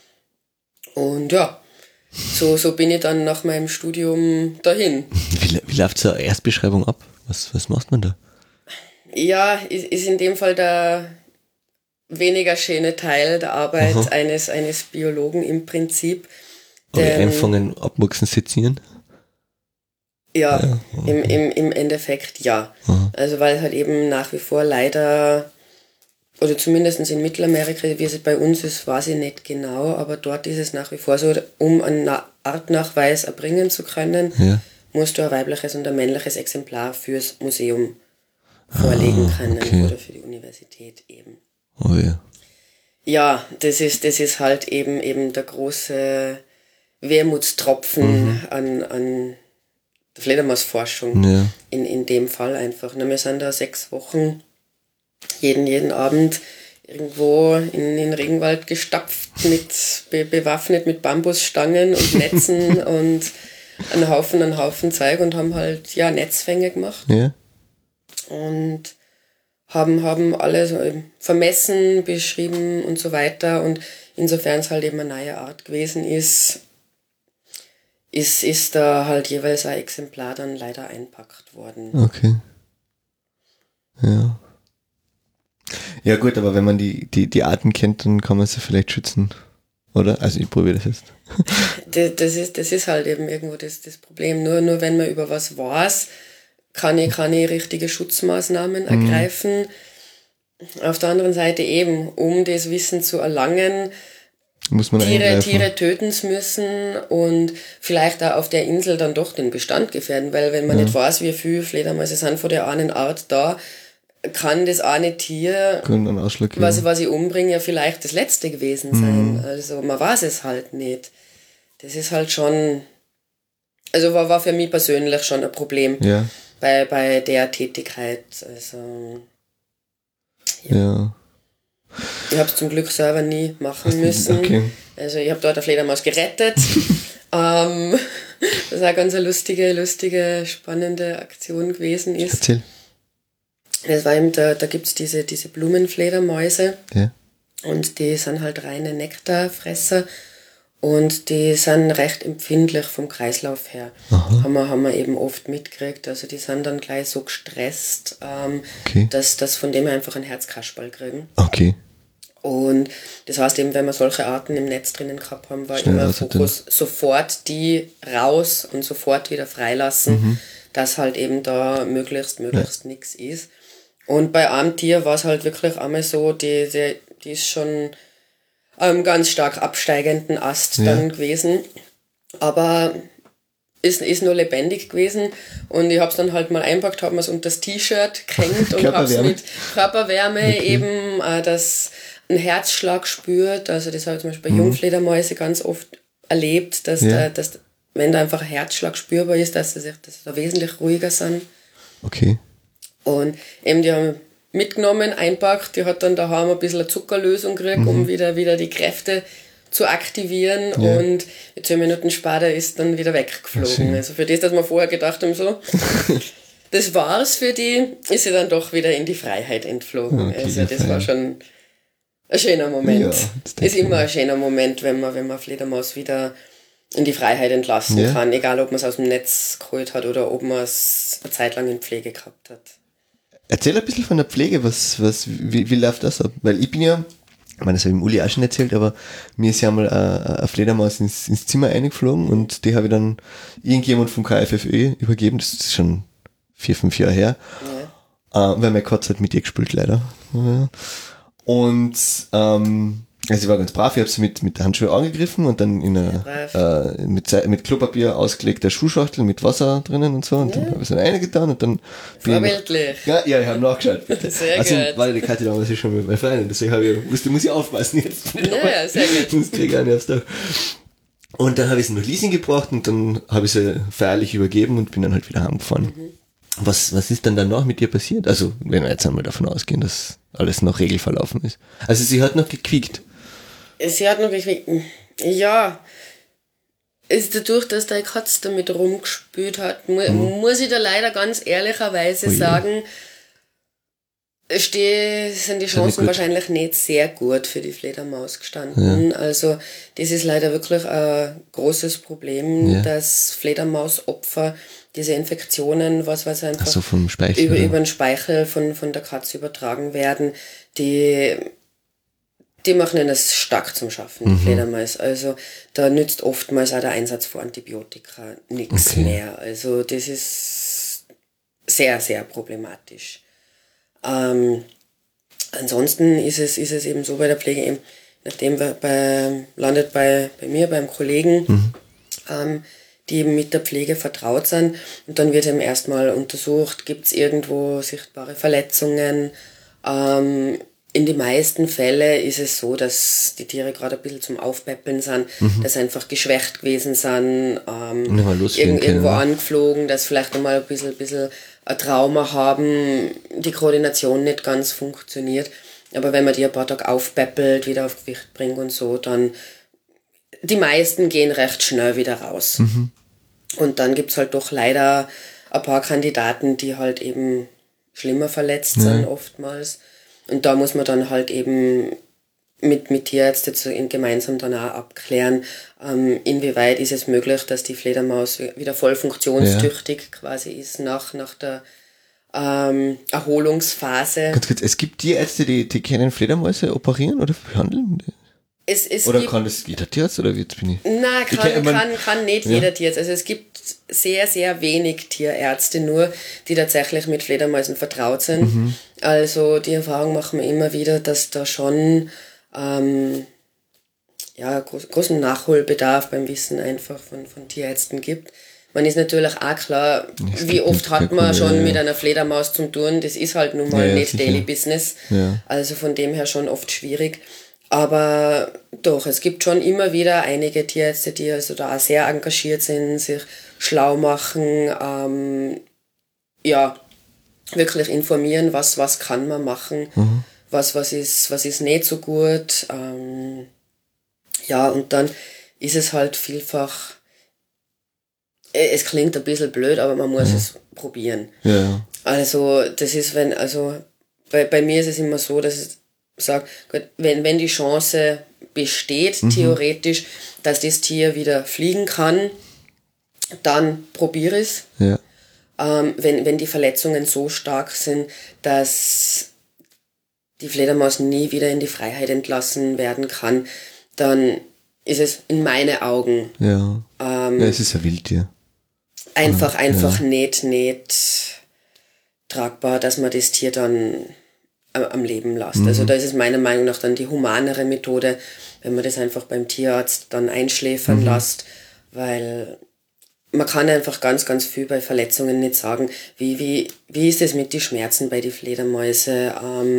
[SPEAKER 3] Und ja, so bin ich dann nach meinem Studium dahin.
[SPEAKER 1] Wie läuft so eine Erstbeschreibung ab? Was macht man da?
[SPEAKER 3] Ja, ist in dem Fall der weniger schöne Teil der Arbeit eines Biologen im Prinzip.
[SPEAKER 1] Einfangen, abmuchsen, sezieren?
[SPEAKER 3] Ja, im Endeffekt ja. Also weil halt eben nach wie vor leider, oder zumindest in Mittelamerika, wie es bei uns ist, weiß ich nicht genau, aber dort ist es nach wie vor so, um einen Artnachweis erbringen zu können, musst du ein weibliches und ein männliches Exemplar fürs Museum vorlegen können oder für die Universität eben.
[SPEAKER 1] Oh ja.
[SPEAKER 3] Ja, das ist halt eben der große Wermutstropfen an der Fledermausforschung in dem Fall einfach. Wir sind da 6 Wochen jeden Abend irgendwo in den Regenwald gestapft, bewaffnet mit Bambusstangen und Netzen und einen Haufen Zeug und haben halt Netzfänge gemacht.
[SPEAKER 1] Ja.
[SPEAKER 3] Und haben alles vermessen, beschrieben und so weiter. Und insofern es halt eben eine neue Art gewesen ist da halt jeweils ein Exemplar dann leider einpackt worden.
[SPEAKER 1] Okay. Ja. Ja gut, aber wenn man die Arten kennt, dann kann man sie vielleicht schützen. Oder? Also ich probiere das jetzt.
[SPEAKER 3] Das ist halt eben irgendwo das Problem. Nur wenn man über was weiß, kann ich richtige Schutzmaßnahmen ergreifen. Auf der anderen Seite eben, um das Wissen zu erlangen,
[SPEAKER 1] muss man
[SPEAKER 3] Tiere töten müssen und vielleicht auch auf der Insel dann doch den Bestand gefährden, weil wenn man nicht weiß, wie viele Fledermäuse sind von der einen Art da, kann das eine Tier, was ich umbringe, ja vielleicht das letzte gewesen sein. Also man weiß es halt nicht. Das ist halt schon, also war für mich persönlich schon ein Problem bei der Tätigkeit. Also
[SPEAKER 1] ja.
[SPEAKER 3] Ich habe es zum Glück selber nie machen müssen.
[SPEAKER 1] Okay.
[SPEAKER 3] Also ich habe dort eine Fledermaus gerettet. Das ist auch ganz eine lustige, spannende Aktion gewesen ist.
[SPEAKER 1] Erzähl.
[SPEAKER 3] Das war eben, da gibt es diese Blumenfledermäuse.
[SPEAKER 1] Ja.
[SPEAKER 3] Und die sind halt reine Nektarfresser. Und die sind recht empfindlich vom Kreislauf her. Haben wir eben oft mitgekriegt. Also die sind dann gleich so gestresst, dass von dem her einfach ein Herzkasperl kriegen.
[SPEAKER 1] Okay.
[SPEAKER 3] Und das heißt eben, wenn wir solche Arten im Netz drinnen gehabt haben, war immer Fokus sofort die raus und sofort wieder freilassen, dass halt eben da möglichst nichts ist. Und bei einem Tier war es halt wirklich einmal so, die ist schon am ganz stark absteigenden Ast dann gewesen, aber ist nur lebendig gewesen und ich habe es dann halt mal einpackt, habe mir es unter das T-Shirt gehängt und habe es mit Körperwärme eben, dass ein Herzschlag spürt, also das habe ich zum Beispiel bei Jungfledermäuse ganz oft erlebt, dass wenn da einfach ein Herzschlag spürbar ist, dass sie da wesentlich ruhiger sind.
[SPEAKER 1] Okay.
[SPEAKER 3] Und eben die haben mitgenommen, einpackt, die hat dann daheim ein bisschen eine Zuckerlösung gekriegt, um wieder die Kräfte zu aktivieren und 10 Minuten später ist dann wieder weggeflogen. Also für das, dass wir vorher gedacht haben, so, das war's für die, ist sie dann doch wieder in die Freiheit entflogen. Okay, also das war schon ein schöner Moment. Ja, ist immer ein schöner Moment, wenn man Fledermaus wieder in die Freiheit entlassen kann, egal ob man es aus dem Netz geholt hat oder ob man es eine Zeit lang in Pflege gehabt hat.
[SPEAKER 1] Erzähl ein bisschen von der Pflege, wie läuft das ab? Weil ich bin ja, ich meine, das habe ich im Uli auch schon erzählt, aber mir ist ja mal eine Fledermaus ins Zimmer eingeflogen und die habe ich dann irgendjemand vom KfFÖ übergeben, das ist schon 4-5 Jahre her, weil mein Katz hat mit ihr gespielt, leider. Ja. Und also ich war ganz brav, ich habe sie mit der Handschuhe angegriffen und dann in mit Klopapier ausgelegte Schuhschachtel mit Wasser drinnen und so und dann habe ich sie reingetan und dann
[SPEAKER 3] Vorbildlich.
[SPEAKER 1] ich ich habe nachgeschaut. Bitte.
[SPEAKER 3] Sehr
[SPEAKER 1] also,
[SPEAKER 3] gut.
[SPEAKER 1] weil die Kathi damals ist schon mit meiner Freundin, deswegen muss ich aufpassen jetzt.
[SPEAKER 3] Ja, sehr gut.
[SPEAKER 1] Sonst kriege ich einen aufs Dach. Und dann habe ich sie nach Leasing gebracht und dann habe ich sie feierlich übergeben und bin dann halt wieder heimgefahren. Was ist dann danach mit ihr passiert? Also, wenn wir jetzt einmal davon ausgehen, dass alles noch Regel verlaufen ist. Also, sie hat noch gequiekt.
[SPEAKER 3] Sie hat noch gequiekt. Ja. Ist dadurch, dass deine Katze damit rumgespielt hat, muss ich da leider ganz ehrlicherweise sagen, sind die Chancen wahrscheinlich nicht sehr gut für die Fledermaus gestanden. Ja. Also das ist leider wirklich ein großes Problem, dass Fledermausopfer diese Infektionen, was einfach
[SPEAKER 1] so vom Speichel,
[SPEAKER 3] über den Speichel von der Katze übertragen werden, die machen ihnen das stark zum Schaffen, die Fledermaus. Also da nützt oftmals auch der Einsatz von Antibiotika nichts mehr. Also das ist sehr, sehr problematisch. Ansonsten ist es eben so bei der Pflege, eben, nachdem landet bei mir, beim Kollegen, die eben mit der Pflege vertraut sind. Und dann wird eben erstmal untersucht, gibt es irgendwo sichtbare Verletzungen. In den meisten Fällen ist es so, dass die Tiere gerade ein bisschen zum Aufpäppeln sind, dass einfach geschwächt gewesen sind, irgendwo angeflogen, dass vielleicht einmal ein bisschen ein Trauma haben, die Koordination nicht ganz funktioniert. Aber wenn man die ein paar Tage aufpäppelt, wieder auf Gewicht bringt und so, dann die meisten gehen recht schnell wieder raus. Und dann gibt's halt doch leider ein paar Kandidaten, die halt eben schlimmer verletzt sind oftmals. Und da muss man dann halt eben mit Tierärzten gemeinsam dann auch abklären, inwieweit ist es möglich, dass die Fledermaus wieder voll funktionstüchtig quasi ist nach der Erholungsphase.
[SPEAKER 1] Ganz kurz, es gibt Tierärzte, die können Fledermäuse operieren oder behandeln? Oder kann das jeder Tierarzt oder jetzt bin ich?
[SPEAKER 3] Nein, kann nicht jeder Tierarzt. Also es gibt sehr, sehr wenig Tierärzte nur, die tatsächlich mit Fledermäusen vertraut sind. Also die Erfahrung machen wir immer wieder, dass da schon großen Nachholbedarf beim Wissen einfach von Tierärzten gibt. Man ist natürlich auch klar, wie oft hat man schon mit einer Fledermaus zu tun. Das ist halt nun mal nicht sicher. Daily Business. Ja. Also von dem her schon oft schwierig. Aber doch, es gibt schon immer wieder einige Tierärzte, die also da sehr engagiert sind, sich schlau machen, wirklich informieren, was kann man machen, was ist nicht so gut. Und dann ist es halt vielfach, es klingt ein bisschen blöd, aber man muss es probieren. Ja. Also das ist, bei mir ist es immer so, dass ich sage, wenn die Chance besteht, theoretisch, dass das Tier wieder fliegen kann, dann probiere ich es. Ja. Wenn die Verletzungen so stark sind, dass die Fledermaus nie wieder in die Freiheit entlassen werden kann, dann ist es in meinen Augen
[SPEAKER 1] es ist ein Wildtier.
[SPEAKER 3] Einfach nicht tragbar, dass man das Tier dann am Leben lässt. Also da ist es meiner Meinung nach dann die humanere Methode, wenn man das einfach beim Tierarzt dann einschläfern lässt, weil man kann einfach ganz, ganz viel bei Verletzungen nicht sagen. Wie ist es mit den Schmerzen bei den Fledermäuse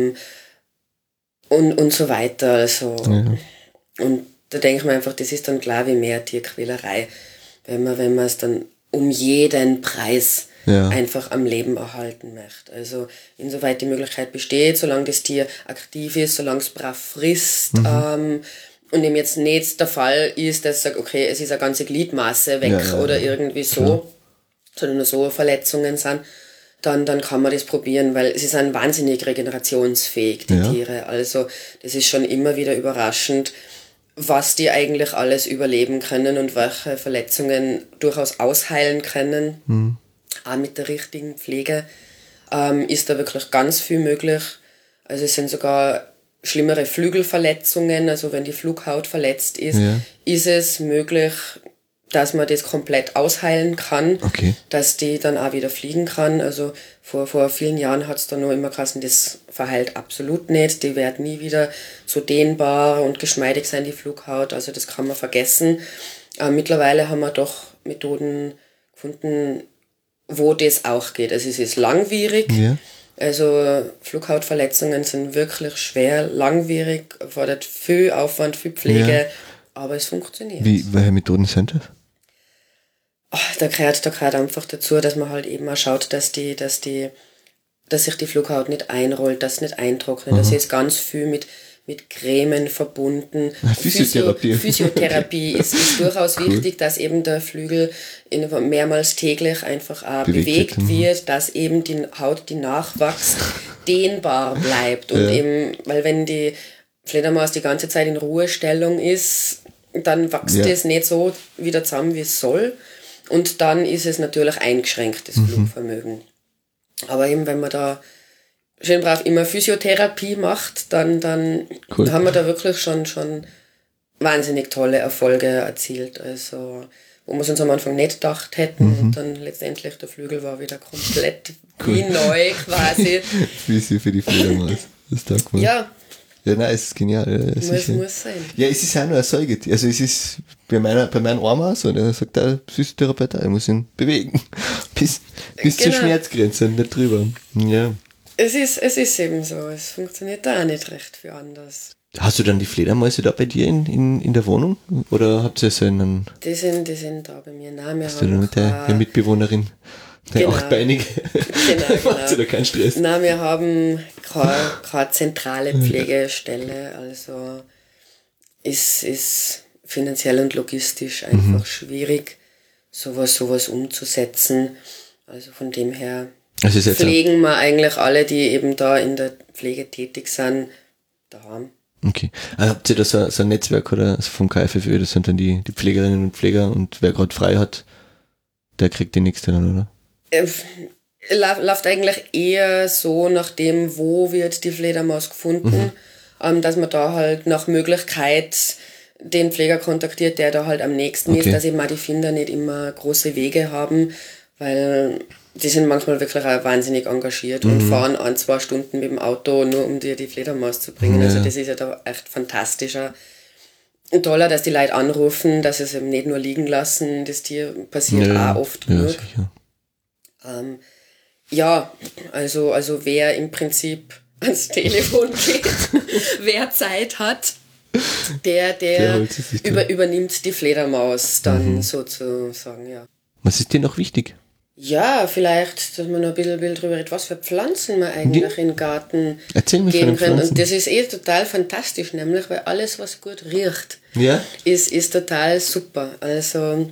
[SPEAKER 3] und so weiter. Also, und da denke ich mir einfach, das ist dann klar wie mehr Tierquälerei, wenn man es dann um jeden Preis einfach am Leben erhalten möchte. Also insoweit die Möglichkeit besteht, solange das Tier aktiv ist, solange es brav frisst, und ihm jetzt nicht der Fall ist, dass sagt, okay, es ist eine ganze Gliedmaße weg oder irgendwie so, sondern nur so Verletzungen sind, dann kann man das probieren, weil sie sind wahnsinnig regenerationsfähig, die Tiere. Also das ist schon immer wieder überraschend, was die eigentlich alles überleben können und welche Verletzungen durchaus ausheilen können, auch mit der richtigen Pflege. ist da wirklich ganz viel möglich. Also es sind sogar schlimmere Flügelverletzungen, also wenn die Flughaut verletzt ist, ist es möglich, dass man das komplett ausheilen kann, dass die dann auch wieder fliegen kann. Also vor vielen Jahren hat es da noch immer geheißen, das verheilt absolut nicht, die wird nie wieder so dehnbar und geschmeidig sein, die Flughaut, also das kann man vergessen. Mittlerweile haben wir doch Methoden gefunden, wo das auch geht. Also es ist langwierig, also Flughautverletzungen sind wirklich schwer, langwierig, erfordert viel Aufwand, viel Pflege, aber es funktioniert.
[SPEAKER 1] Welche Methoden sind das?
[SPEAKER 3] Da gehört einfach dazu, dass man halt eben auch schaut, dass sich die Flughaut nicht einrollt, dass es nicht eintrocknet. Das ist ganz viel mit Cremen verbunden. Physiotherapie ist durchaus wichtig, dass eben der Flügel mehrmals täglich einfach auch bewegt wird, dass eben die Haut, die nachwächst, dehnbar bleibt. Und eben, weil wenn die Fledermaus die ganze Zeit in Ruhestellung ist, dann wächst es nicht so wieder zusammen, wie es soll. Und dann ist es natürlich eingeschränkt, das Flugvermögen. Aber eben, wenn man da schön brav immer Physiotherapie macht, dann haben wir da wirklich schon wahnsinnig tolle Erfolge erzielt. Also, wo wir es uns am Anfang nicht gedacht hätten. Und dann letztendlich der Flügel war wieder komplett wie neu quasi.
[SPEAKER 1] Physio für die Fledermaus. Das taugt mir.
[SPEAKER 3] Ja.
[SPEAKER 1] Ja, nein, es ist genial.
[SPEAKER 3] Muss sein.
[SPEAKER 1] Ja, es ist auch nur ein Säugetier. Also es ist bei meinem Arm so, der sagt der Physiotherapeut, ich muss ihn bewegen. Bis zur Schmerzgrenze, nicht drüber. Ja.
[SPEAKER 3] Es ist eben so, es funktioniert da auch nicht recht viel anders.
[SPEAKER 1] Hast du dann die Fledermäuse da bei dir in der Wohnung? Oder habt ihr so einen...
[SPEAKER 3] Die sind da bei mir. Nein, wir
[SPEAKER 1] hast du dann der Mitbewohnerin? Der achtbeinige. Genau. Macht ihr da keinen Stress?
[SPEAKER 3] Nein, wir haben keine zentrale Pflegestelle, also ist finanziell und logistisch einfach schwierig, sowas umzusetzen. Also von dem her pflegen wir eigentlich alle, die eben da in der Pflege tätig sind, daheim.
[SPEAKER 1] Okay. Habt ihr da so ein Netzwerk oder vom KfFÖ, das sind dann die Pflegerinnen und Pfleger und wer gerade frei hat, der kriegt die nächste dann, oder?
[SPEAKER 3] Läuft eigentlich eher so nach dem, wo wird die Fledermaus gefunden, dass man da halt nach Möglichkeit den Pfleger kontaktiert, der da halt am nächsten ist, dass eben auch die Finder nicht immer große Wege haben, weil die sind manchmal wirklich auch wahnsinnig engagiert und fahren 1-2 Stunden mit dem Auto, nur um dir die Fledermaus zu bringen. Also das ist ja da echt fantastischer. Toller, dass die Leute anrufen, dass sie es eben nicht nur liegen lassen, das Tier passiert auch oft genug. Also wer im Prinzip ans Telefon geht, wer Zeit hat, der übernimmt die Fledermaus dann sozusagen, ja.
[SPEAKER 1] Was ist dir noch wichtig?
[SPEAKER 3] Ja, vielleicht, dass man noch ein bisschen drüber redet, was für Pflanzen man eigentlich in den Garten
[SPEAKER 1] geben können.
[SPEAKER 3] Und das ist total fantastisch, nämlich, weil alles, was gut riecht, ist total super. Also,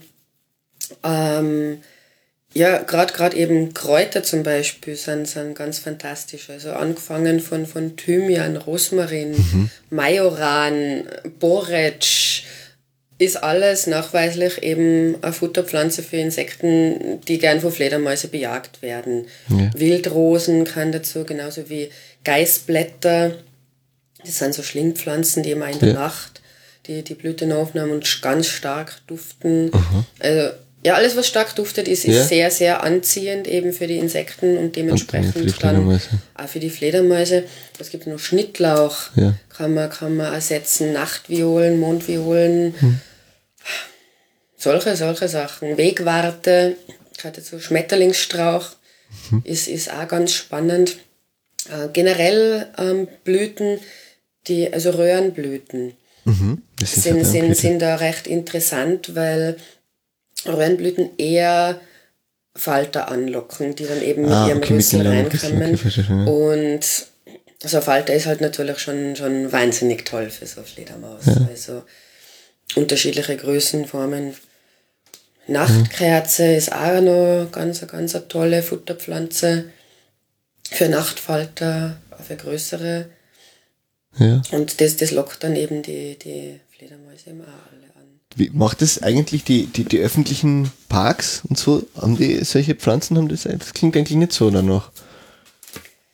[SPEAKER 3] gerade eben Kräuter zum Beispiel sind ganz fantastisch. Also angefangen von Thymian, Rosmarin, Majoran, Borretsch, ist alles nachweislich eben eine Futterpflanze für Insekten, die gern von Fledermäuse bejagt werden. Ja. Wildrosen kann dazu, genauso wie Geißblätter. Das sind so Schlingpflanzen, die immer in der Nacht die Blüten aufnehmen und ganz stark duften. Also, alles, was stark duftet, ist sehr, sehr anziehend eben für die Insekten und dementsprechend dann auch für die Fledermäuse. Es gibt noch Schnittlauch, kann man ersetzen, Nachtviolen, Mondviolen, solche Sachen. Wegwarte, gerade so Schmetterlingsstrauch, ist auch ganz spannend. Generell Blüten, also Röhrenblüten, sind da recht interessant, weil Röhrenblüten eher Falter anlocken, die dann eben mit ihrem Rüssel reinkommen. Und so ein Falter ist halt natürlich schon wahnsinnig toll für so eine Fledermaus. Ja. Also unterschiedliche Größen, Formen. Nachtkerze ist auch noch ganz eine tolle Futterpflanze für Nachtfalter, auch für größere. Ja. Und das lockt dann eben die Fledermäuse immer alle an.
[SPEAKER 1] Wie macht das eigentlich die öffentlichen Parks und so? Haben die solche Pflanzen? Das klingt eigentlich nicht so danach.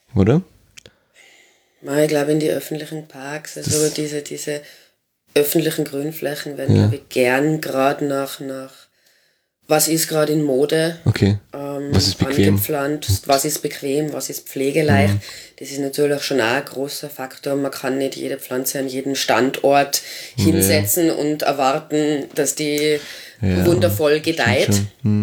[SPEAKER 1] oder?
[SPEAKER 3] Ich glaube, in die öffentlichen Parks, also diese öffentlichen Grünflächen werden, glaube ich, gern gerade nach was ist gerade in Mode,
[SPEAKER 1] Okay. Was ist bequem?
[SPEAKER 3] angepflanzt, was ist bequem, was ist pflegeleicht. Das ist natürlich schon auch ein großer Faktor. Man kann nicht jede Pflanze an jeden Standort hinsetzen und erwarten, dass die wundervoll gedeiht.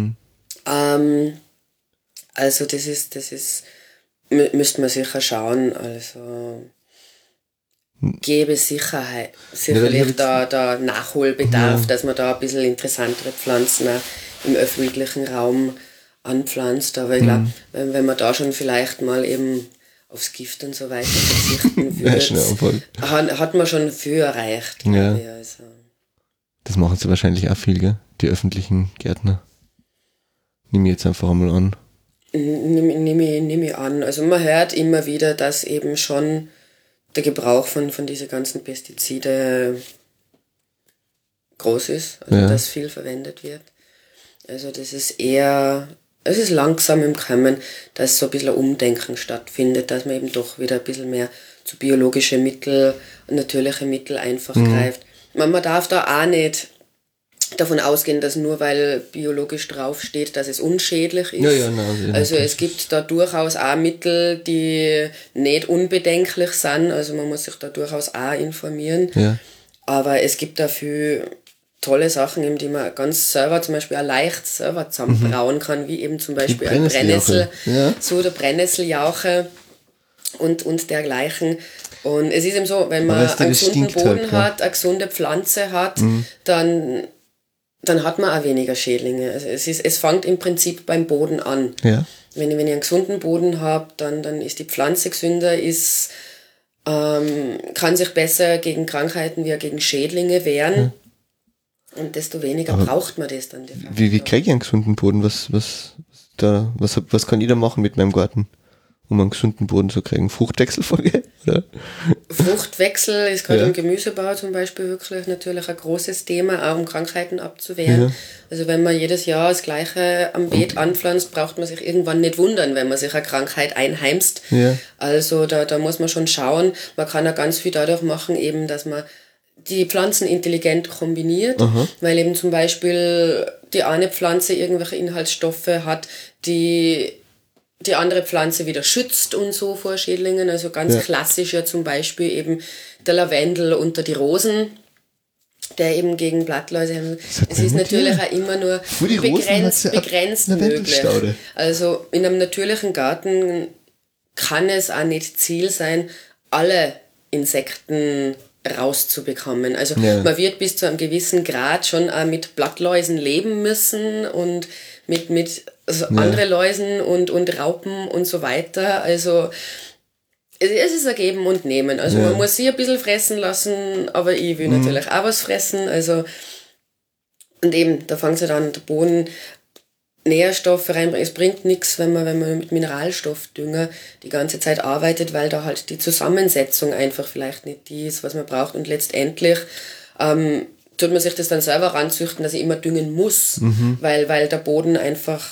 [SPEAKER 3] Also das ist müsste man sicher schauen. Also gäbe sicherlich da Nachholbedarf, dass man da ein bisschen interessantere Pflanzen auch im öffentlichen Raum anpflanzt. Aber ich glaube, wenn man da schon vielleicht mal eben aufs Gift und so weiter verzichten würde, hat man schon viel erreicht.
[SPEAKER 1] Ja.
[SPEAKER 3] Ich, also.
[SPEAKER 1] Das machen sie wahrscheinlich auch viel, gell? Die öffentlichen Gärtner. Nimm ich jetzt einfach einmal an.
[SPEAKER 3] Nehme ich an. Also man hört immer wieder, dass eben schon der Gebrauch von diesen ganzen Pestizide groß ist, also dass viel verwendet wird. Also das ist es ist langsam im Kommen, dass so ein bisschen ein Umdenken stattfindet, dass man eben doch wieder ein bisschen mehr zu biologische Mittel und natürliche Mittel einfach greift. Man darf da auch nicht davon ausgehen, dass nur weil biologisch draufsteht, dass es unschädlich ist. Also es gibt da durchaus auch Mittel, die nicht unbedenklich sind, also man muss sich da durchaus auch informieren. Ja. Aber es gibt dafür tolle Sachen, eben, die man ganz selber, zum Beispiel auch leicht selber zusammenbrauen kann, wie eben zum Beispiel ein Brennnessel, so der Brennnesseljauche und dergleichen. Und es ist eben so, wenn man einen gesunden Boden hat, eine gesunde Pflanze hat, dann hat man auch weniger Schädlinge. Also es fängt im Prinzip beim Boden an. Ja. Wenn ich einen gesunden Boden habe, dann ist die Pflanze gesünder, kann sich besser gegen Krankheiten wie gegen Schädlinge wehren. Und desto weniger braucht man das dann.
[SPEAKER 1] Wie kriege ich einen gesunden Boden? Was kann ich da machen mit meinem Garten, um einen gesunden Boden zu kriegen? Fruchtwechselfolge? Oder?
[SPEAKER 3] Fruchtwechsel ist gerade im Gemüsebau zum Beispiel wirklich natürlich ein großes Thema, auch um Krankheiten abzuwehren. Ja. Also wenn man jedes Jahr das Gleiche am Beet anpflanzt, braucht man sich irgendwann nicht wundern, wenn man sich eine Krankheit einheimst. Ja. Also da muss man schon schauen. Man kann auch ganz viel dadurch machen, eben, dass man die Pflanzen intelligent kombiniert, weil eben zum Beispiel die eine Pflanze irgendwelche Inhaltsstoffe hat, die andere Pflanze wieder schützt und so vor Schädlingen. Also ganz klassisch ja zum Beispiel eben der Lavendel unter die Rosen, der eben gegen Blattläuse. Es ist natürlich auch immer nur begrenzt möglich. Also in einem natürlichen Garten kann es auch nicht Ziel sein, alle Insekten rauszubekommen. Also man wird bis zu einem gewissen Grad schon auch mit Blattläusen leben müssen und mit andere Läusen und Raupen und so weiter. Also es ist ein Geben und Nehmen. Also man muss sie ein bisschen fressen lassen, aber ich will natürlich auch was fressen. Also und eben, da fängt es dann der Boden Nährstoffe reinbringen. Es bringt nichts, wenn man mit Mineralstoffdünger die ganze Zeit arbeitet, weil da halt die Zusammensetzung einfach vielleicht nicht die ist, was man braucht. Und letztendlich tut man sich das dann selber ranzüchten, dass ich immer düngen muss, weil der Boden einfach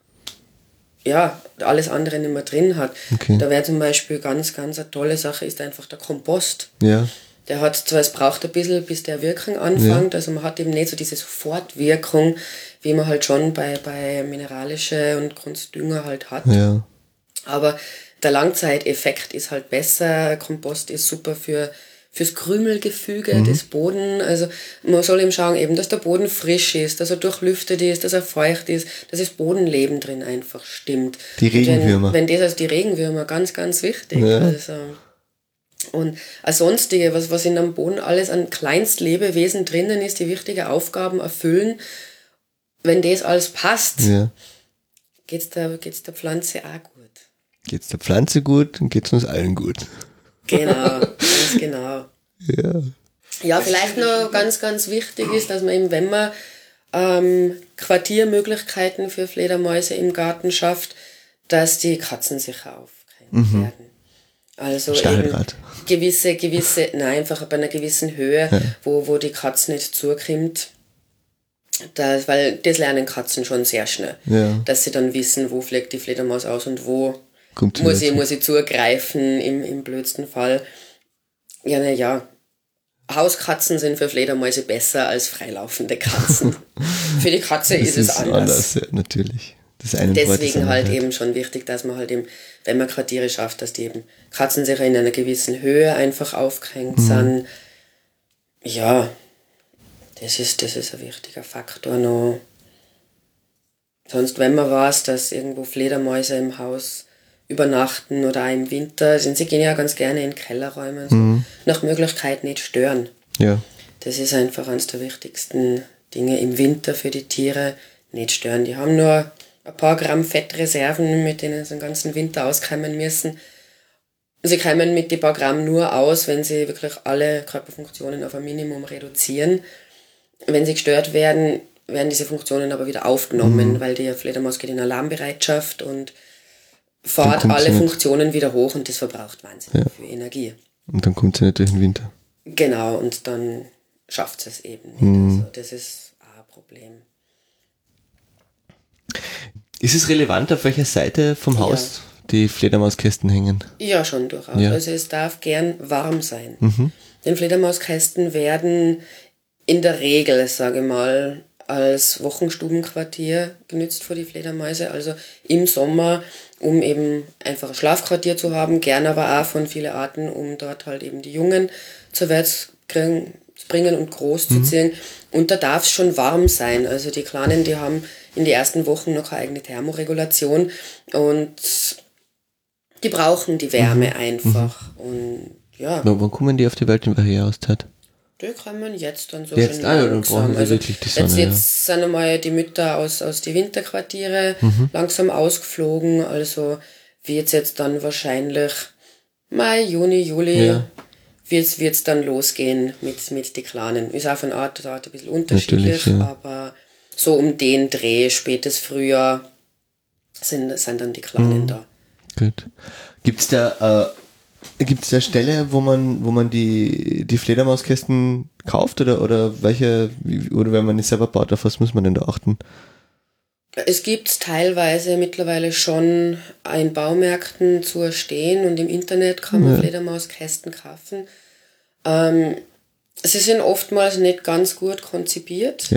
[SPEAKER 3] alles andere nicht mehr drin hat. Okay. Da wäre zum Beispiel ganz, ganz eine tolle Sache, ist einfach der Kompost. Ja. Der hat zwar, es braucht ein bisschen, bis der Wirkung anfängt, also man hat eben nicht so diese Sofortwirkung, wie man halt schon bei mineralische und Grunddünger halt hat. Ja. Aber der Langzeiteffekt ist halt besser. Kompost ist super fürs Krümelgefüge des Bodens. Also man soll eben schauen, eben, dass der Boden frisch ist, dass er durchlüftet ist, dass er feucht ist, dass das Bodenleben drin einfach stimmt.
[SPEAKER 1] Die Regenwürmer.
[SPEAKER 3] Wenn das also die Regenwürmer, ganz, ganz wichtig. Ja. Also, und als sonstige, was in einem Boden alles an Kleinstlebewesen drinnen ist, die wichtige Aufgaben erfüllen, wenn das alles passt, geht's der Pflanze auch gut.
[SPEAKER 1] Geht's der Pflanze gut und geht's uns allen gut.
[SPEAKER 3] Genau, ganz genau. Ja, vielleicht noch ganz, ganz wichtig ist, dass man eben, wenn man Quartiermöglichkeiten für Fledermäuse im Garten schafft, dass die Katzen sicher aufgehängt werden. Also eben gewisse, einfach bei einer gewissen Höhe, wo die Katze nicht zukommt. Weil das lernen Katzen schon sehr schnell. Ja. Dass sie dann wissen, wo fliegt die Fledermaus aus und wo
[SPEAKER 1] Kommt
[SPEAKER 3] muss ich zugreifen im blödsten Fall. Ja, naja, Hauskatzen sind für Fledermäuse besser als freilaufende Katzen. Für die Katze ist es anders.
[SPEAKER 1] Ja, natürlich.
[SPEAKER 3] Deswegen halt eben schon wichtig, dass man halt eben, wenn man Quartiere schafft, dass die eben Katzen sich in einer gewissen Höhe einfach aufgehängt sind. Ja, das ist ein wichtiger Faktor noch. Sonst, wenn man weiß, dass irgendwo Fledermäuse im Haus übernachten oder auch im Winter, sie gehen ja ganz gerne in Kellerräume und so, nach Möglichkeit nicht stören.
[SPEAKER 1] Ja.
[SPEAKER 3] Das ist einfach eines der wichtigsten Dinge im Winter für die Tiere, nicht stören. Die haben nur ein paar Gramm Fettreserven, mit denen sie den ganzen Winter auskommen müssen. Sie kommen mit den paar Gramm nur aus, wenn sie wirklich alle Körperfunktionen auf ein Minimum reduzieren. Wenn sie gestört werden, werden diese Funktionen aber wieder aufgenommen, weil die Fledermaus geht in Alarmbereitschaft und fährt alle Funktionen wieder hoch und das verbraucht wahnsinnig viel Energie.
[SPEAKER 1] Und dann kommt sie nicht durch den Winter.
[SPEAKER 3] Genau, und dann schafft sie es eben nicht. Also das ist auch ein Problem. Ist
[SPEAKER 1] es relevant, auf welcher Seite vom Haus die Fledermauskästen hängen?
[SPEAKER 3] Ja, schon durchaus. Ja. Also es darf gern warm sein. Denn Fledermauskästen werden in der Regel, sage ich mal, als Wochenstubenquartier genützt für die Fledermäuse. Also im Sommer, um eben einfach ein Schlafquartier zu haben, gern aber auch von vielen Arten, um dort halt eben die Jungen zur Welt zu bringen und groß zu ziehen. Und da darf es schon warm sein. Also die Kleinen, die haben in den ersten Wochen noch eine eigene Thermoregulation und die brauchen die Wärme einfach. Und ja.
[SPEAKER 1] Wann kommen die auf die Welt, in welcher Jahreszeit?
[SPEAKER 3] Die kommen jetzt dann so
[SPEAKER 1] jetzt,
[SPEAKER 3] schön langsam.
[SPEAKER 1] Brauchen also wirklich die Sonne,
[SPEAKER 3] jetzt sind einmal die Mütter aus die Winterquartiere langsam ausgeflogen. Also wird jetzt dann wahrscheinlich Mai, Juni, Juli wird's dann losgehen mit den Kleinen. Ist auch von Art zu Art ein bisschen unterschiedlich, aber so um den Dreh, spätes Frühjahr, sind dann die Kleinen da.
[SPEAKER 1] Gut. Gibt's da Stelle, wo man die Fledermauskästen kauft oder welche, oder wenn man nicht selber baut, auf was muss man denn da achten?
[SPEAKER 3] Es gibt teilweise mittlerweile schon in Baumärkten zu erstehen und im Internet kann man Fledermauskästen kaufen. Sie sind oftmals nicht ganz gut konzipiert,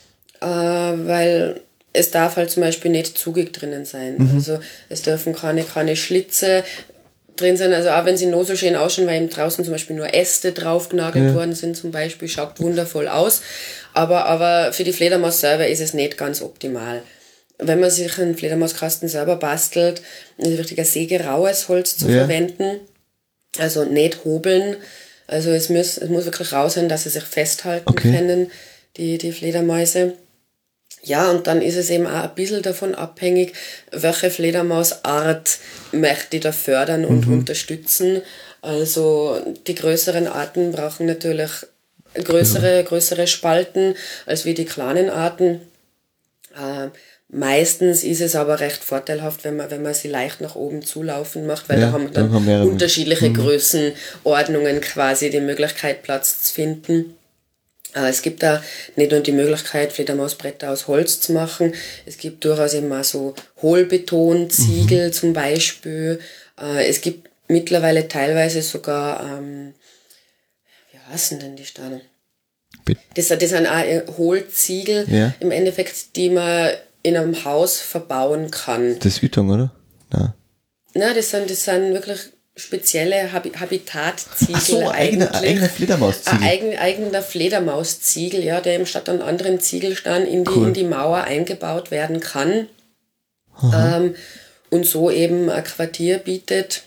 [SPEAKER 3] weil es darf halt zum Beispiel nicht zugig drinnen sein. Also es dürfen keine Schlitze drin sein, also auch wenn sie noch so schön ausschauen, weil eben draußen zum Beispiel nur Äste draufgenagelt worden sind zum Beispiel, schaut wundervoll aus, aber für die Fledermaus selber ist es nicht ganz optimal. Wenn man sich einen Fledermauskasten selber bastelt, ist es wichtig, ein sägeraues Holz zu verwenden, also nicht hobeln, also es muss wirklich raus sein, dass sie sich festhalten können, die Fledermäuse. Ja, und dann ist es eben auch ein bisschen davon abhängig, welche Fledermausart möchte ich da fördern und unterstützen. Also die größeren Arten brauchen natürlich größere Spalten als wie die kleinen Arten. Meistens ist es aber recht vorteilhaft, wenn man sie leicht nach oben zulaufen macht, weil da haben dann unterschiedliche Größenordnungen quasi die Möglichkeit, Platz zu finden. Es gibt da nicht nur die Möglichkeit, Fledermausbretter aus Holz zu machen, es gibt durchaus eben auch so Hohlbetonziegel zum Beispiel. Es gibt mittlerweile teilweise sogar, wie heißen denn die Steine? Das sind auch Hohlziegel im Endeffekt, die man in einem Haus verbauen kann.
[SPEAKER 1] Das ist Hütung, oder?
[SPEAKER 3] Nein, das sind wirklich spezielle Habitatziegel.
[SPEAKER 1] Ach so, eigener Fledermausziegel.
[SPEAKER 3] Eigener Fledermausziegel, ja, der eben statt an anderen Ziegelsteinen in die Mauer eingebaut werden kann. Und so eben ein Quartier bietet.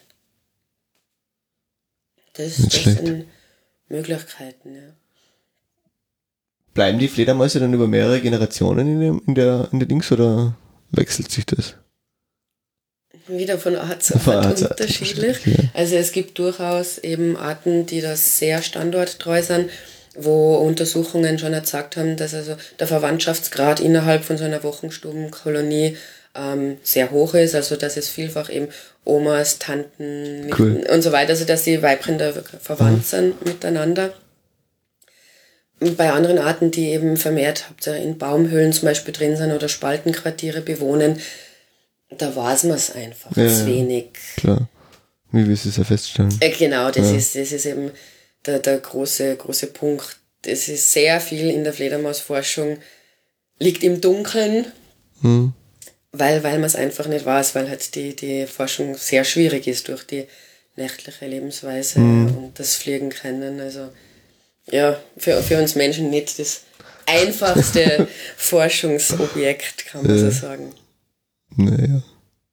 [SPEAKER 3] Das sind Möglichkeiten, ja.
[SPEAKER 1] Bleiben die Fledermäuse dann über mehrere Generationen in der Dings oder wechselt sich das?
[SPEAKER 3] Wieder von Art zu Art unterschiedlich. Also es gibt durchaus eben Arten, die das sehr standorttreu sind, wo Untersuchungen schon gezeigt haben, dass also der Verwandtschaftsgrad innerhalb von so einer Wochenstubenkolonie sehr hoch ist, also dass es vielfach eben Omas, Tanten und so weiter, also dass die Weibchen da verwandt sind miteinander. Bei anderen Arten, die eben vermehrt in Baumhöhlen zum Beispiel drin sind oder Spaltenquartiere bewohnen, da weiß man es einfach
[SPEAKER 1] Ja,
[SPEAKER 3] zu wenig.
[SPEAKER 1] Klar. Wie willst du es ja feststellen?
[SPEAKER 3] Genau, das ist eben der große Punkt. Es ist sehr viel in der Fledermausforschung, liegt im Dunkeln, weil man es einfach nicht weiß, weil halt die Forschung sehr schwierig ist durch die nächtliche Lebensweise und das Fliegen können. Also ja, für uns Menschen nicht das einfachste Forschungsobjekt, kann man so sagen.
[SPEAKER 1] Naja.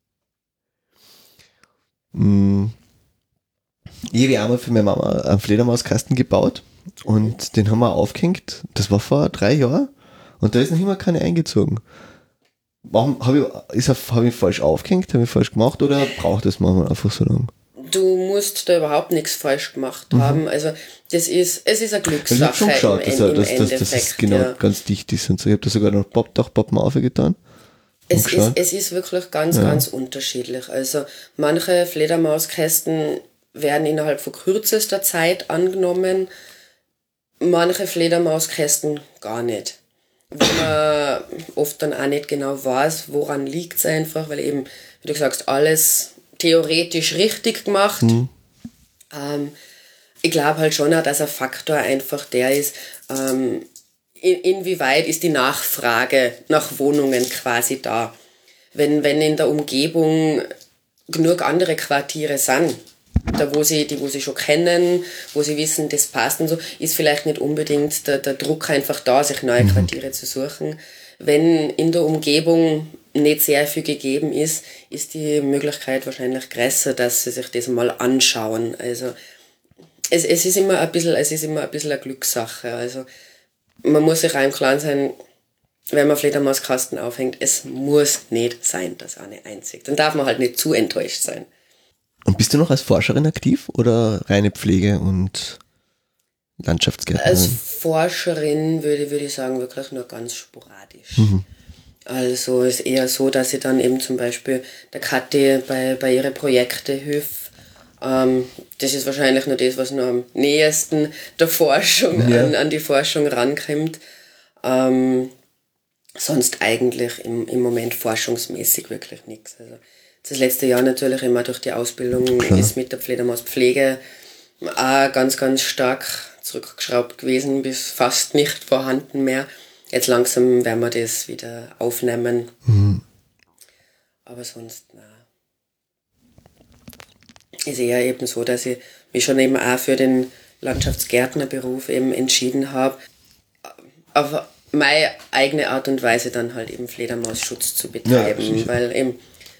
[SPEAKER 1] Ich habe einmal für meine Mama einen Fledermauskasten gebaut und den haben wir aufgehängt. Das war vor 3 Jahren und da ist noch immer keine eingezogen. Warum habe ich falsch aufgehängt, habe ich falsch gemacht oder braucht das manchmal einfach so lange?
[SPEAKER 3] Du musst da überhaupt nichts falsch gemacht haben. Also es ist eine Glückssache.
[SPEAKER 1] Ich habe schon geschaut,
[SPEAKER 3] im
[SPEAKER 1] dass
[SPEAKER 3] Endeffekt,
[SPEAKER 1] es genau ganz dicht ist und so. Ich habe da sogar noch Pappen aufgetan.
[SPEAKER 3] Es ist wirklich ganz unterschiedlich. Also manche Fledermauskästen werden innerhalb von kürzester Zeit angenommen, manche Fledermauskästen gar nicht. Wenn man oft dann auch nicht genau weiß, woran liegt es einfach, weil eben, wie du sagst, alles theoretisch richtig gemacht. Ich glaube halt schon auch, dass ein Faktor einfach der ist, inwieweit ist die Nachfrage nach Wohnungen quasi da. Wenn in der Umgebung genug andere Quartiere sind, da wo sie schon kennen, wo sie wissen, das passt und so, ist vielleicht nicht unbedingt der Druck einfach da, sich neue Quartiere zu suchen. Wenn in der Umgebung nicht sehr viel gegeben ist, ist die Möglichkeit wahrscheinlich größer, dass sie sich das mal anschauen. Also es ist immer ein bisschen eine Glückssache. Also man muss sich auch im Klaren sein, wenn man Fledermauskasten aufhängt, es muss nicht sein, dass eine einzigt. Dann darf man halt nicht zu enttäuscht sein.
[SPEAKER 1] Und bist du noch als Forscherin aktiv oder reine Pflege und Landschaftsgärtnerin?
[SPEAKER 3] Als Forscherin würde ich sagen, wirklich nur ganz sporadisch. Also ist eher so, dass ich dann eben zum Beispiel der Kathi bei ihren Projekten hilf. Das ist wahrscheinlich nur das, was noch am nächsten der Forschung an die Forschung rankommt. Sonst eigentlich im Moment forschungsmäßig wirklich nichts. Also das letzte Jahr natürlich immer durch die Ausbildung ist mit der Fledermauspflege auch ganz stark zurückgeschraubt gewesen, bis fast nicht vorhanden mehr. Jetzt langsam werden wir das wieder aufnehmen. Aber sonst, ist eher eben so, dass ich mich schon eben auch für den Landschaftsgärtnerberuf eben entschieden habe, auf meine eigene Art und Weise dann halt eben Fledermausschutz zu betreiben, weil eben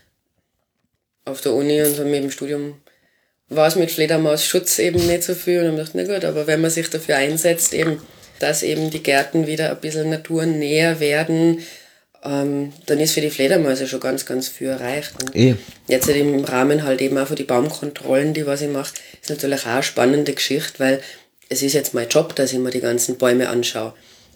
[SPEAKER 3] auf der Uni und so mit dem Studium war es mit Fledermausschutz eben nicht so viel und dann dachte ich, na gut, aber wenn man sich dafür einsetzt, eben, dass eben die Gärten wieder ein bisschen naturnäher werden, dann ist für die Fledermäuse schon ganz viel erreicht. Und jetzt halt im Rahmen halt eben auch für die Baumkontrollen, die was ich mache, ist natürlich auch eine spannende Geschichte, weil es ist jetzt mein Job, dass ich mir die ganzen Bäume anschaue.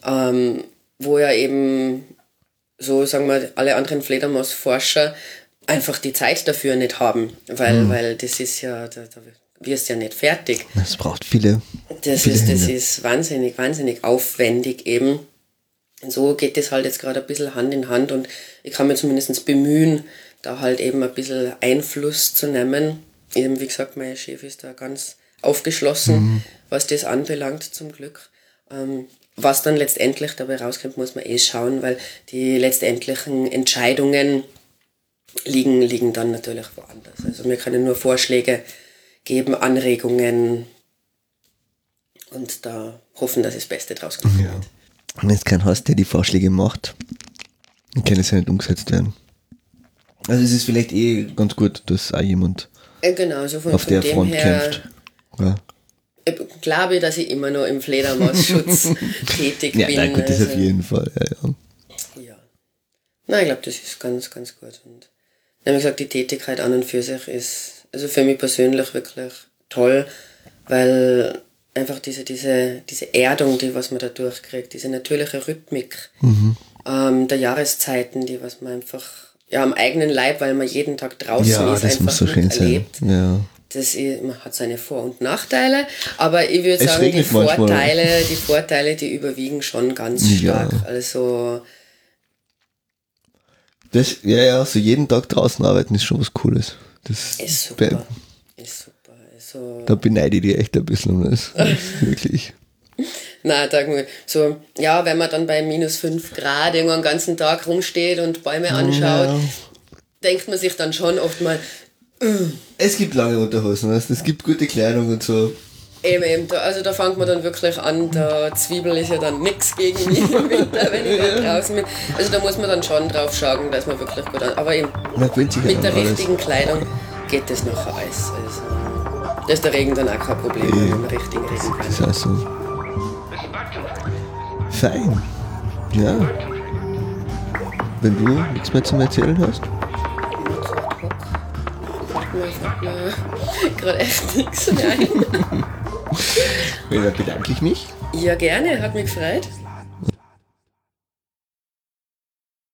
[SPEAKER 3] Wo ja eben so, sagen wir, alle anderen Fledermausforscher einfach die Zeit dafür nicht haben, weil das ist ja, da wirst ja nicht fertig.
[SPEAKER 1] Das braucht viele.
[SPEAKER 3] Das ist wahnsinnig aufwendig eben. Und so geht das halt jetzt gerade ein bisschen Hand in Hand und ich kann mir zumindest bemühen, da halt eben ein bisschen Einfluss zu nehmen. Eben, wie gesagt, mein Chef ist da ganz aufgeschlossen, was das anbelangt, zum Glück. Was dann letztendlich dabei rauskommt, muss man schauen, weil die letztendlichen Entscheidungen liegen dann natürlich woanders. Also wir können nur Vorschläge geben, Anregungen und da hoffen, dass das Beste draus kommt.
[SPEAKER 1] Ja. Und wenn es keinen hast, der die Vorschläge macht, dann kann es ja nicht umgesetzt werden. Also es ist vielleicht ganz gut, dass auch jemand
[SPEAKER 3] genau, so
[SPEAKER 1] auf der
[SPEAKER 3] dem
[SPEAKER 1] Front
[SPEAKER 3] her
[SPEAKER 1] kämpft. Ja.
[SPEAKER 3] Glaube ich, dass ich immer noch im Fledermausschutz tätig bin.
[SPEAKER 1] Ja, nein, gut, das auf jeden Fall.
[SPEAKER 3] Ja. Nein, ich glaube, das ist ganz gut. Und wie gesagt, die Tätigkeit an und für sich ist also für mich persönlich wirklich toll, weil einfach diese Erdung, die was man da durchkriegt, diese natürliche Rhythmik der Jahreszeiten, die was man einfach am eigenen Leib, weil man jeden Tag draußen ist, einfach
[SPEAKER 1] muss so schön
[SPEAKER 3] erlebt.
[SPEAKER 1] Sein. Ja.
[SPEAKER 3] Man hat seine Vor- und Nachteile, aber ich würde sagen, die Vorteile, die überwiegen schon ganz stark. Also
[SPEAKER 1] Ja, so jeden Tag draußen arbeiten ist schon was Cooles. Das
[SPEAKER 3] Ist super. Ist super. Also,
[SPEAKER 1] Da beneide ich dich echt ein bisschen um das. Wirklich.
[SPEAKER 3] nein, so, ja, wenn man dann bei minus 5 Grad irgendwo den ganzen Tag rumsteht und Bäume anschaut, denkt man sich dann schon oft mal,
[SPEAKER 1] Es gibt lange Unterhosen, weißt du? Es gibt gute Kleidung und so.
[SPEAKER 3] eben, da fängt man dann wirklich an, der Zwiebel ist ja dann nix gegen mich im Winter, wenn ich da draußen bin. Also da muss man dann schon drauf schauen, dass man wirklich gut an. Aber eben,
[SPEAKER 1] Man gewöhnt sich
[SPEAKER 3] mit
[SPEAKER 1] an
[SPEAKER 3] der
[SPEAKER 1] alles.
[SPEAKER 3] richtigen Kleidung geht das nachher alles. Also, da ist der Regen dann auch kein Problem, wenn man den richtigen Regen
[SPEAKER 1] Das
[SPEAKER 3] kann.
[SPEAKER 1] ist auch so.
[SPEAKER 2] This is bad country.
[SPEAKER 1] Fein. Ja. Wenn du nichts mehr zum Erzählen hast.
[SPEAKER 3] Gerade echt nichts. Nein.
[SPEAKER 1] Ja, dann bedanke ich mich.
[SPEAKER 3] Ja, gerne, hat mich gefreut.